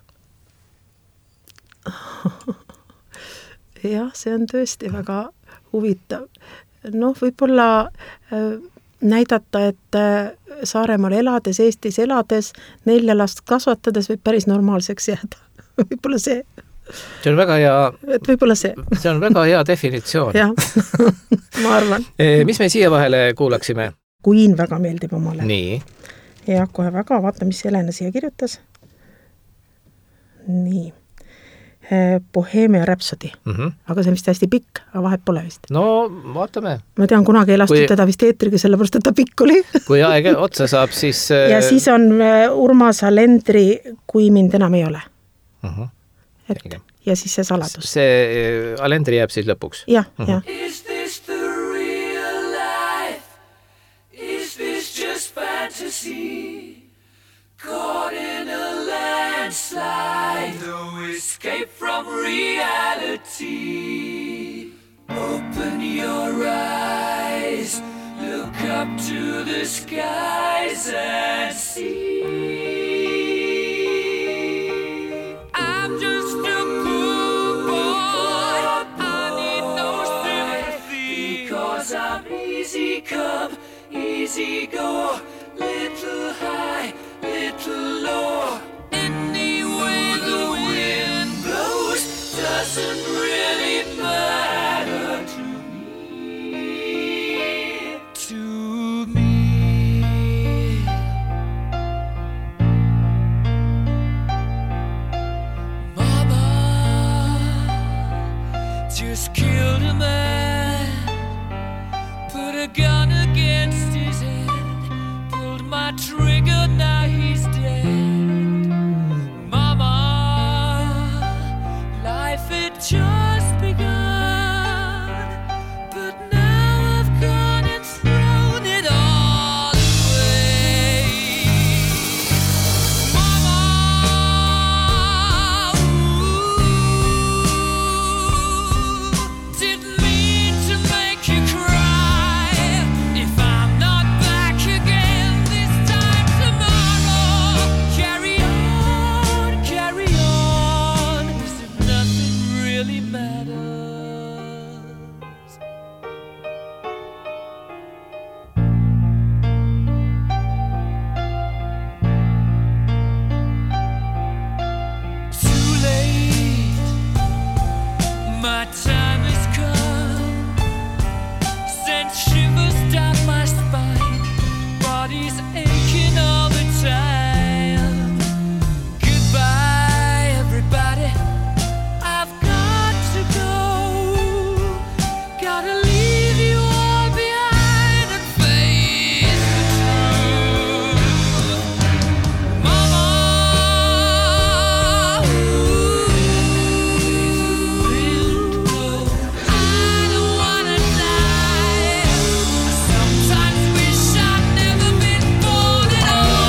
Jah, see on tõesti väga huvitav. Võib-olla näidata, et Saaremaal elades, Eestis elades, 4 last kasvatades võib päris normaalseks jääda. Võib-olla see. See on väga hea. Et võib-olla see. See on väga hea definitsioon. Jah, ma arvan. Mis me siia vahele kuulaksime? Queen väga meeldib omale. Nii. Ja kohe väga, vaata, mis Helena siia kirjutas. Nii. Bohemia Rhapsody. Aga see on vist hästi pikk, aga vahet pole vist. No, vaatame. Ma tean, kunagi ei lastud teda vist eetriga, sellepärast, et ta pikk oli. Kui aeg otsa saab, siis... Ja siis on Urmas Alendri Kui mind enam ei ole. Ja siis see saladus. See Alendri jääb siis lõpuks? Jah, jah. Is this the real life? Is this just fantasy? Caught in a landslide, no escape from reality. Open your eyes, look up to the skies and see. I'm easy come, easy go, little high, little low. Any way the wind blows doesn't really matter to me. To me. Mama just killed a man, put a gun against his head, pulled my trigger, now he's dead. Mama, life had just begun, but now I've gone and thrown it all away. Mama, didn't mean to make you cry. If I'm not back again this time tomorrow, carry on, as if nothing really matters. Too late, my time has come. Sent shivers down my spine, body's aching all the time. Goodbye, everybody, I've got to go. Gotta leave you all behind and face the truth. Mama, I don't wanna die. I sometimes wish I'd never been born at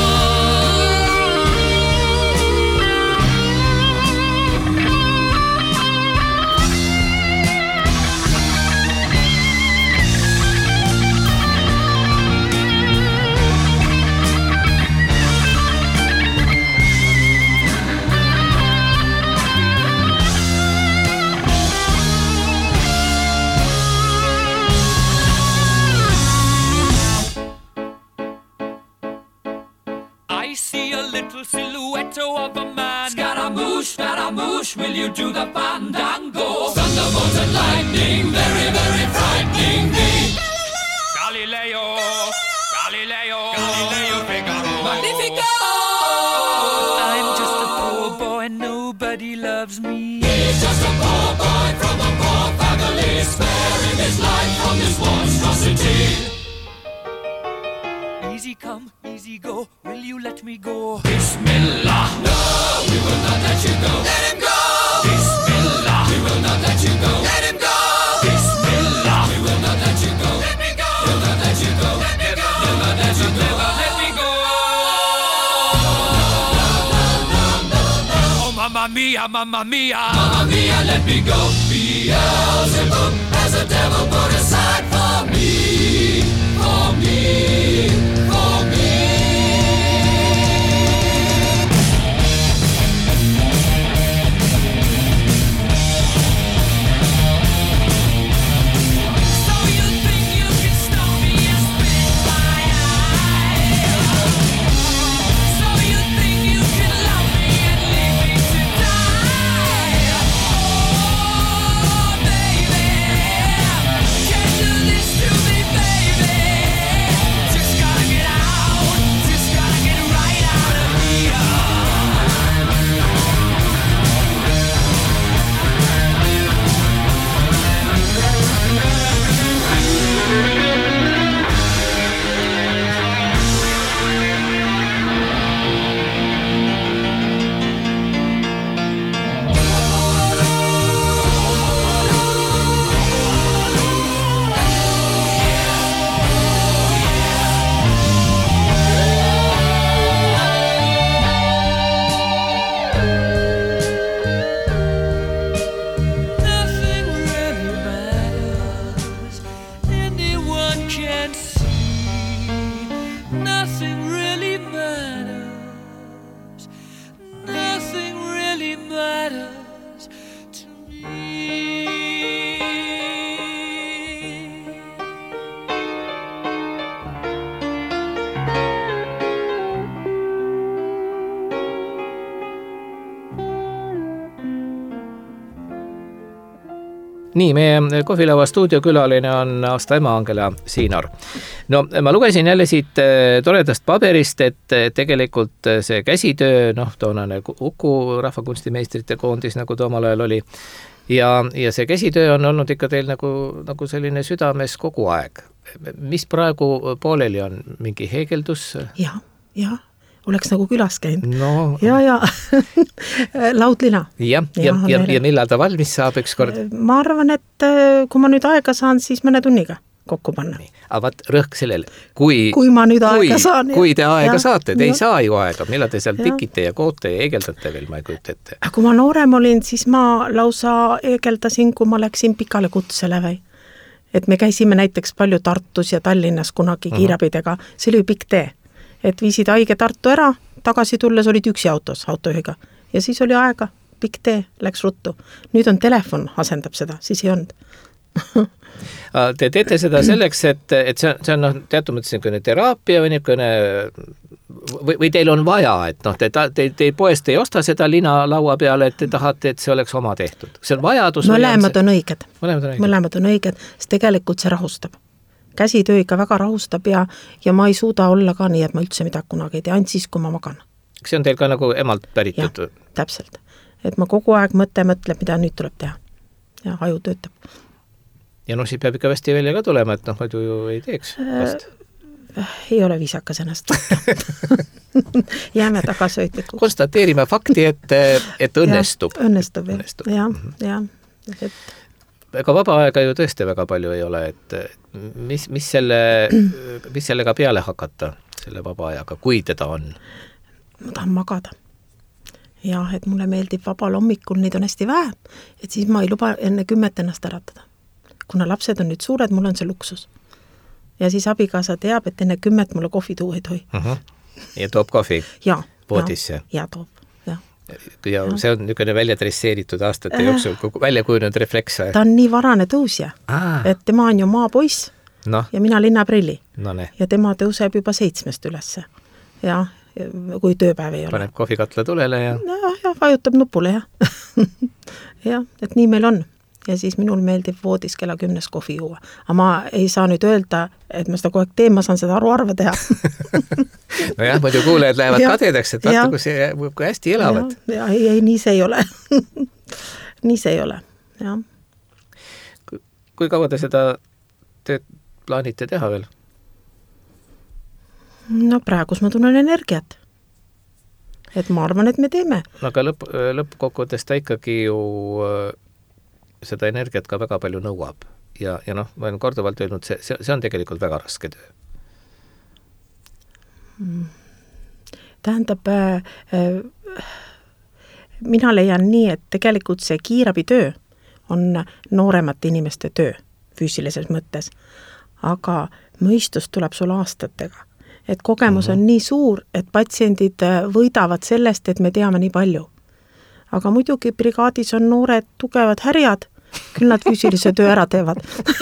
I see a little silhouette of a man. Scaramouche, will you do the fandango? Thunderbolt and lightning, very, very frightening me. Galileo, Figaro. Magnifico! I'm just a poor boy, nobody loves me. He's just a poor boy from a poor family, sparing his life from this monstrosity. Easy come, easy go, will you let me go? Bismillah, no, we will not let you go. Let him go! Bismillah, we will not let you go. Let him go! Bismillah, we will not let you go. Let me go! We'll not let you go. Let me go! We'll not let you go. Let me go! Oh, mamma mia, mamma mia. Mamma mia, let me go. Beelzebub has a devil put aside for me. For me. For me. So you think you can stop me and spit my eye? So you think you can love me and leave me to die? Oh, baby, can't do this to me, baby. Just gotta get out, just gotta get right out of here. Nothing really matters. Anyone can see. Nothing really matters. Nothing really matters to me. Nii, meie kohvilaua stuudiokülaline on aasta ema Angela Siinor. No ma lugesin jälle siit toredast paberist, et tegelikult see käsitöö, toonane Uku rahvakunstimeistrite koondis, nagu toomal ajal oli, ja see käsitöö on olnud ikka teil nagu selline südames kogu aeg. Mis praegu pooleli on? Mingi heegeldus? Ja. Oleks nagu külas käinud. No. Ja. Laudlina. Ja millal ta valmis saab ükskord? Ma arvan, et kui ma nüüd aega saan, siis mõne tunniga kokku panna. Aga vaat rõhk sellele, kui ma nüüd aega saan. Kui te aega saate, te ei saa ju aega, millal te seal tikite ja koote ja eegeldate veel, ma ei kujuta ette. Kui ma noorem olin, siis ma lausa eegeldasin, kui ma läksin pikale kutsele või. Et me käisime näiteks palju Tartus ja Tallinnas kunagi kiirabidega, see oli pikk tee. Et viisid haige Tartu ära, tagasi tulles olid üksi autojuhiga. Ja siis oli aega, pikk tee, läks ruttu. Nüüd on telefon, asendab seda, siis ei olnud. Te teete seda selleks, et see on teatud mõttes niisugune teraapia või teil on vaja, et te poest ei osta seda lina laua peale, et te tahate, et see oleks oma tehtud. See on vajadus. Mõlemad on õiged, sest tegelikult see rahustab. Käsitöö ikka väga rahustab ja ma ei suuda olla ka nii, et ma üldse midagi kunagi ei tea, ainult siis, kui ma magan. See on teil ka nagu emalt päritud? Ja, täpselt. Et ma kogu aeg mõtleb, mida nüüd tuleb teha. Ja aju töötab. Ja siis peab ikka hästi välja ka tulema, et muidu ju ei teeks vast. Ei ole viisakas ennast. Jääme tagasihoidlikult. Konstateerime fakti, et õnnestub. Õnnestub, ja. Ega vaba aega ju tõesti väga palju ei ole, et mis sellega peale hakata, selle vaba ajaga, kui teda on? Ma tahan magada. Ja, et mulle meeldib vabal hommikul, neid on hästi vähe, et siis ma ei luba enne 10 ennast äratada. Kuna lapsed on nüüd suured, mul on see luksus. Ja siis abikaasa teab, et enne 10 mulle kohvi tuua ei tohi. Ja toob kohvi voodisse? Ja toob. Ja see on niisugune välja dresseeritud aastate jooksul välja kujunenud refleks. Ta on nii varane tõusja, et tema on ju maapoiss ja mina linnaprilli. Ja tema tõuseb juba 7 ülesse. Ja kui tööpäev ei ole. Paneb kohvikatla tulele ja... Ja vajutab nupule, ja, et nii meil on. Ja siis minul meeldib voodis kella 10 kohvi juua. Aga ma ei saa nüüd öelda, et ma seda kogu aeg teen, ma saan seda arva teha. Nojah, muidu kuulejad lähevad kadedaks, et vaata, kui hästi elavad. Ja, ei, nii see ei ole. Nii see ei ole, jah. Kui kaua te seda plaanite teha veel? No praegus ma tunnen energiat. Et ma arvan, et me teeme. Aga lõppkokkuvõttes ta ikkagi ju seda energiat ka väga palju nõuab. Ja ma olen korduvalt öelnud, see on tegelikult väga raske töö. Tähendab, mina leian nii, et tegelikult see kiirabitöö on nooremate inimeste töö füüsilises mõttes. Aga mõistus tuleb sul aastatega. Et kogemus on nii suur, et patsiendid võidavad sellest, et me teame nii palju. Aga muidugi brigaadis on noored tugevad härjad, küll nad füüsilise töö ära teevad.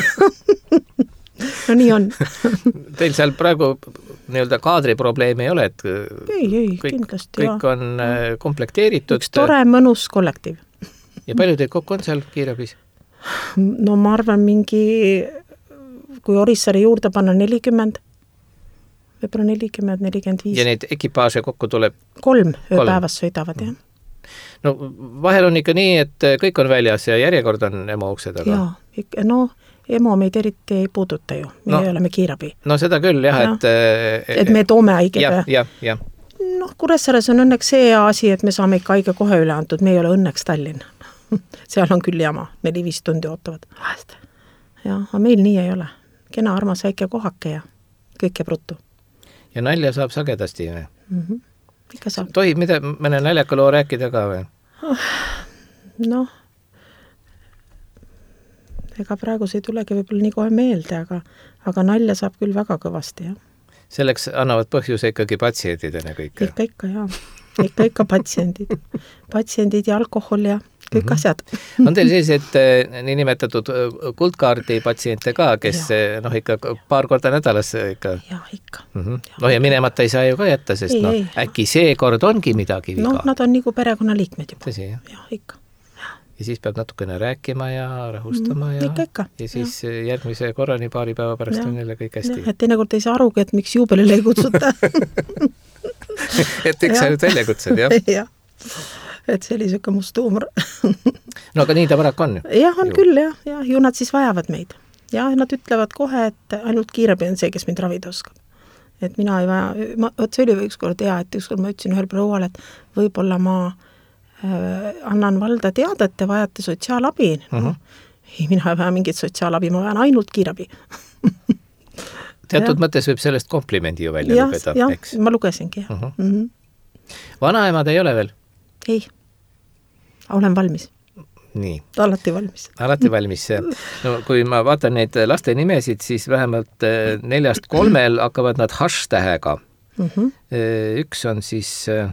No nii on. Teil seal praegu nii-öelda kaadriprobleemi ei ole, et ei, kindlasti, kõik on komplekteeritud. Üks tore mõnus kollektiiv. Ja palju teid kokku on seal kiirabis? No ma arvan kui Orissaare juurde panna 40, võib-olla 40, 45. Ja neid ekipaaže kokku tuleb? 3 ööpäevas sõidavad, jah. No vahel on ikka nii, et kõik on väljas ja järjekord on EMO ukse taga. Jaa, EMO meid eriti ei puuduta ju, me oleme kiirabi. No seda küll, jah, et me toome haiged. Ja. Kuressaares on õnneks see asi, et me saame ikka haige kohe üle antud, me ei ole õnneks Tallinn. Seal on küll jama, 4-5 tundi ootavad. Ja, aga meil nii ei ole. Kena armas väike kohake ja kõik jääb ruttu. Ja nalja saab sagedasti või? Ikka saab. Tohib mõne naljaka loo rääkida ka või? Ega praegu see ei tulegi võib-olla nii kohe meelde, aga nalja saab küll väga kõvasti, jah. Selleks annavad põhjuse ikkagi patsiendidena kõik? Ikka patsiendid. Patsiendid ja alkohol ja kõik asjad. On teil sellised niinimetatud kuldkaardi patsiente ka, kes ikka paar korda nädalas ikka? Jah, ikka. Ja minemata ei saa ju ka jätta, sest äkki see kord ongi midagi viga. Nad on nagu perekonnaliikmed juba. Tõsi, jah? Jah, ikka. Ja ja siis peab natukene rääkima ja rahustama ikka. Ja siis järgmise korrani paari päeva pärast on jälle kõik hästi. Et teinekord ei saa arugi, et miks juubelile ei kutsuta. et eks sa nüüd välja kutsud, jah? Jah, et see oli siuke must huumor. No aga nii ta paraku on. Jah, on küll, jah. Ju nad siis vajavad meid. Ja nad ütlevad kohe, et ainult kiirabi on see, kes mind ravida oskab. Et mina ei vaja, see oli ükskord hea, et ükskord ma ütlesin ühel prouale, et võib-olla ma annan valda teada, et te vajate sotsiaalabi. Ei, mina ei vaja mingit sotsiaalabi, ma vajan ainult kiirabi. Teatud mõttes võib sellest komplimendi ju välja lugeda, eks? Ma lugesingi, jah. Vanaemad ei ole veel? Ei, olen valmis. Nii. Alati valmis. Alati valmis. No, kui ma vaatan neid laste nimesid, siis vähemalt 4-3 hakkavad nad hash-tähega. Üks on siis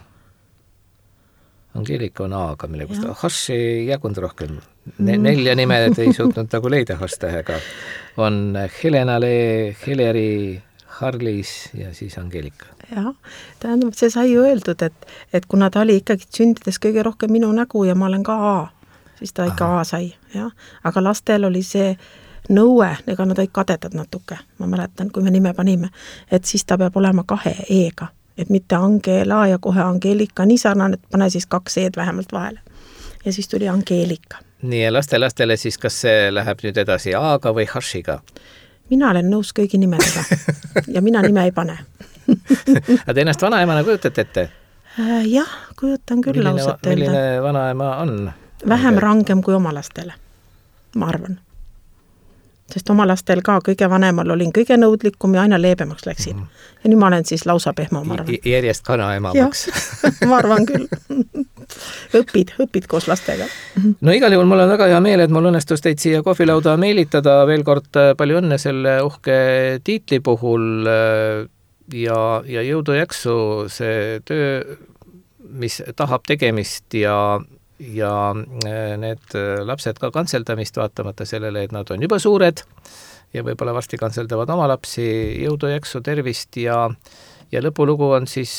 Angelika on A-ga, mille kust hash ei jagunud rohkem. 4 nimed ei suutnud nagu leida hash-tähega. On Helena-Le, Heleri, Harlis ja siis Angelika. Jah, tähendab, see sai ju öeldud, et kuna ta oli ikkagi sündides kõige rohkem minu nägu ja ma olen ka A, siis ta ikka A sai, jah. Aga lastel oli see nõue, ega nad olid kadedad natuke, ma mäletan, kui me nime panime, et siis ta peab olema 2 E-ga, et mitte Angela ja kohe Angelika, nii sarnane, et pane siis 2 E-d vähemalt vahele. Ja siis tuli Angelika. Nii, ja lastele siis, kas see läheb nüüd edasi A-ga või Hashiga? Mina olen nõus kõigi nimedega ja mina nime ei pane. Aga te ennast vanaemana kujutate ette? Jah, kujutan küll lausat öelda. Milline vanaema on? Vähem rangem kui oma lastele, ma arvan. Sest oma lastel ka kõige vanemal olin kõige nõudlikum ja aina leebemaks läksin. Ja nüüd ma olen siis lausa pehma, ma arvan. Järjest kanaemamaks. Ma arvan küll. Õpid koos lastega. No igal juhul mul on väga hea meel, et mul õnnestus teid siia kohvilauda meelitada. Veel kord palju õnne selle uhke tiitli puhul ja jõudu jaksu see töö, mis tahab tegemist ja need lapsed ka kantseldamist vaatamata sellele, et nad on juba suured ja võib-olla varsti kantseldavad oma lapsi, jõudu jaksu, tervist ja lõpulugu on siis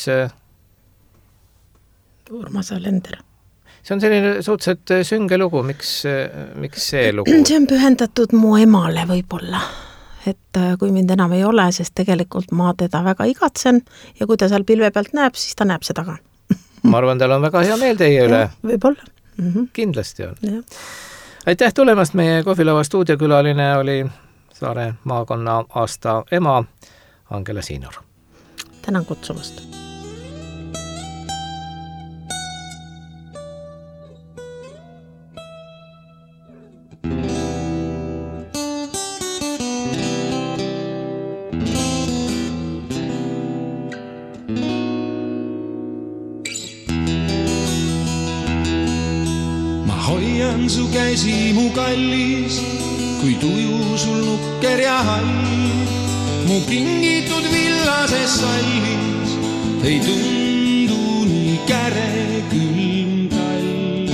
Urmas Alender. See on selline suhteliselt sünge lugu, miks see lugu? See on pühendatud mu emale võib-olla, et kui mind enam ei ole, sest tegelikult ma teda väga igatsen ja kui ta seal pilve pealt näeb, siis ta näeb seda ka. Ma arvan, tal on väga hea meel teie üle. Võib-olla. Kindlasti on. Ja. Aitäh tulemast, meie kohvilaua stuudiokülaline oli Saare maakonna aasta ema Angela Siinor. Tänan kutsumast. Hoian su käsi mu kallis, kui tuju sul nukker ja hall. Mu kingitud villases sallis ei tundu nii käre külm tall.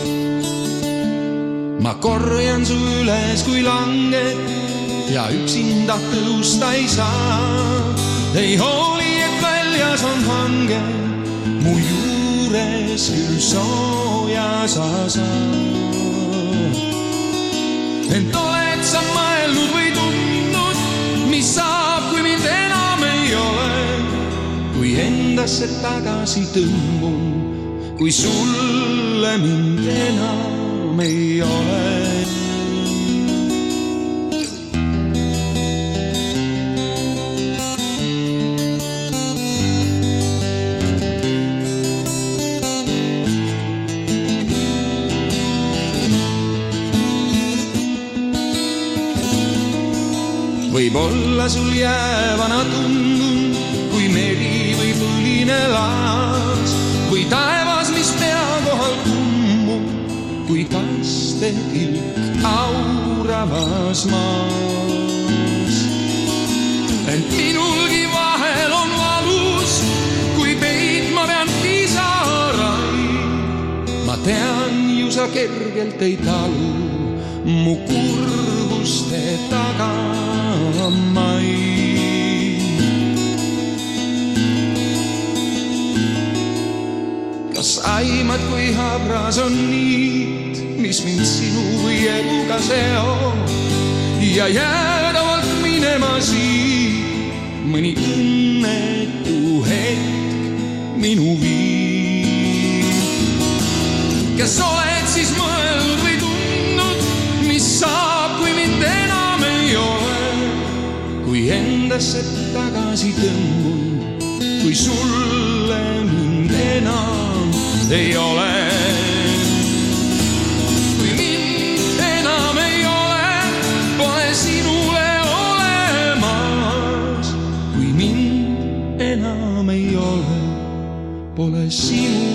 Ma korjan su üles, kui langed ja üksinda tõusta ei saa. Ei hooli, et väljas on hange, mu juures küll sooja sa saad. Ent oled sa mõelnud või tundnud, mis saab, kui mind enam ei ole? Kui endasse tagasi tõmbun, kui sulle mind enam ei ole. Võib-olla sul jäävana tundun, kui meri või põline laas, või taevas, mis pea kohal kummub, kui kaste tilk auravas maas. Ent minulgi vahel on valus, kui peitma pean pisaraid. Ma tean, ju sa kergelt ei talu mu kurvuste taga. Kas aimad, kui habras on niit, mis mind sinu või eluga seob ja jäädavalt minema siit mõni õnnetu hetk minu viib. Kes oled siis mõelnud või tundnud, mis saab, kui mind enam ei ole, kui endasse tagasi tõmbun, kui sulle mind enam ei ole. Kui mind enam ei ole, pole sinule olemas. Kui mind enam ei ole, pole sinule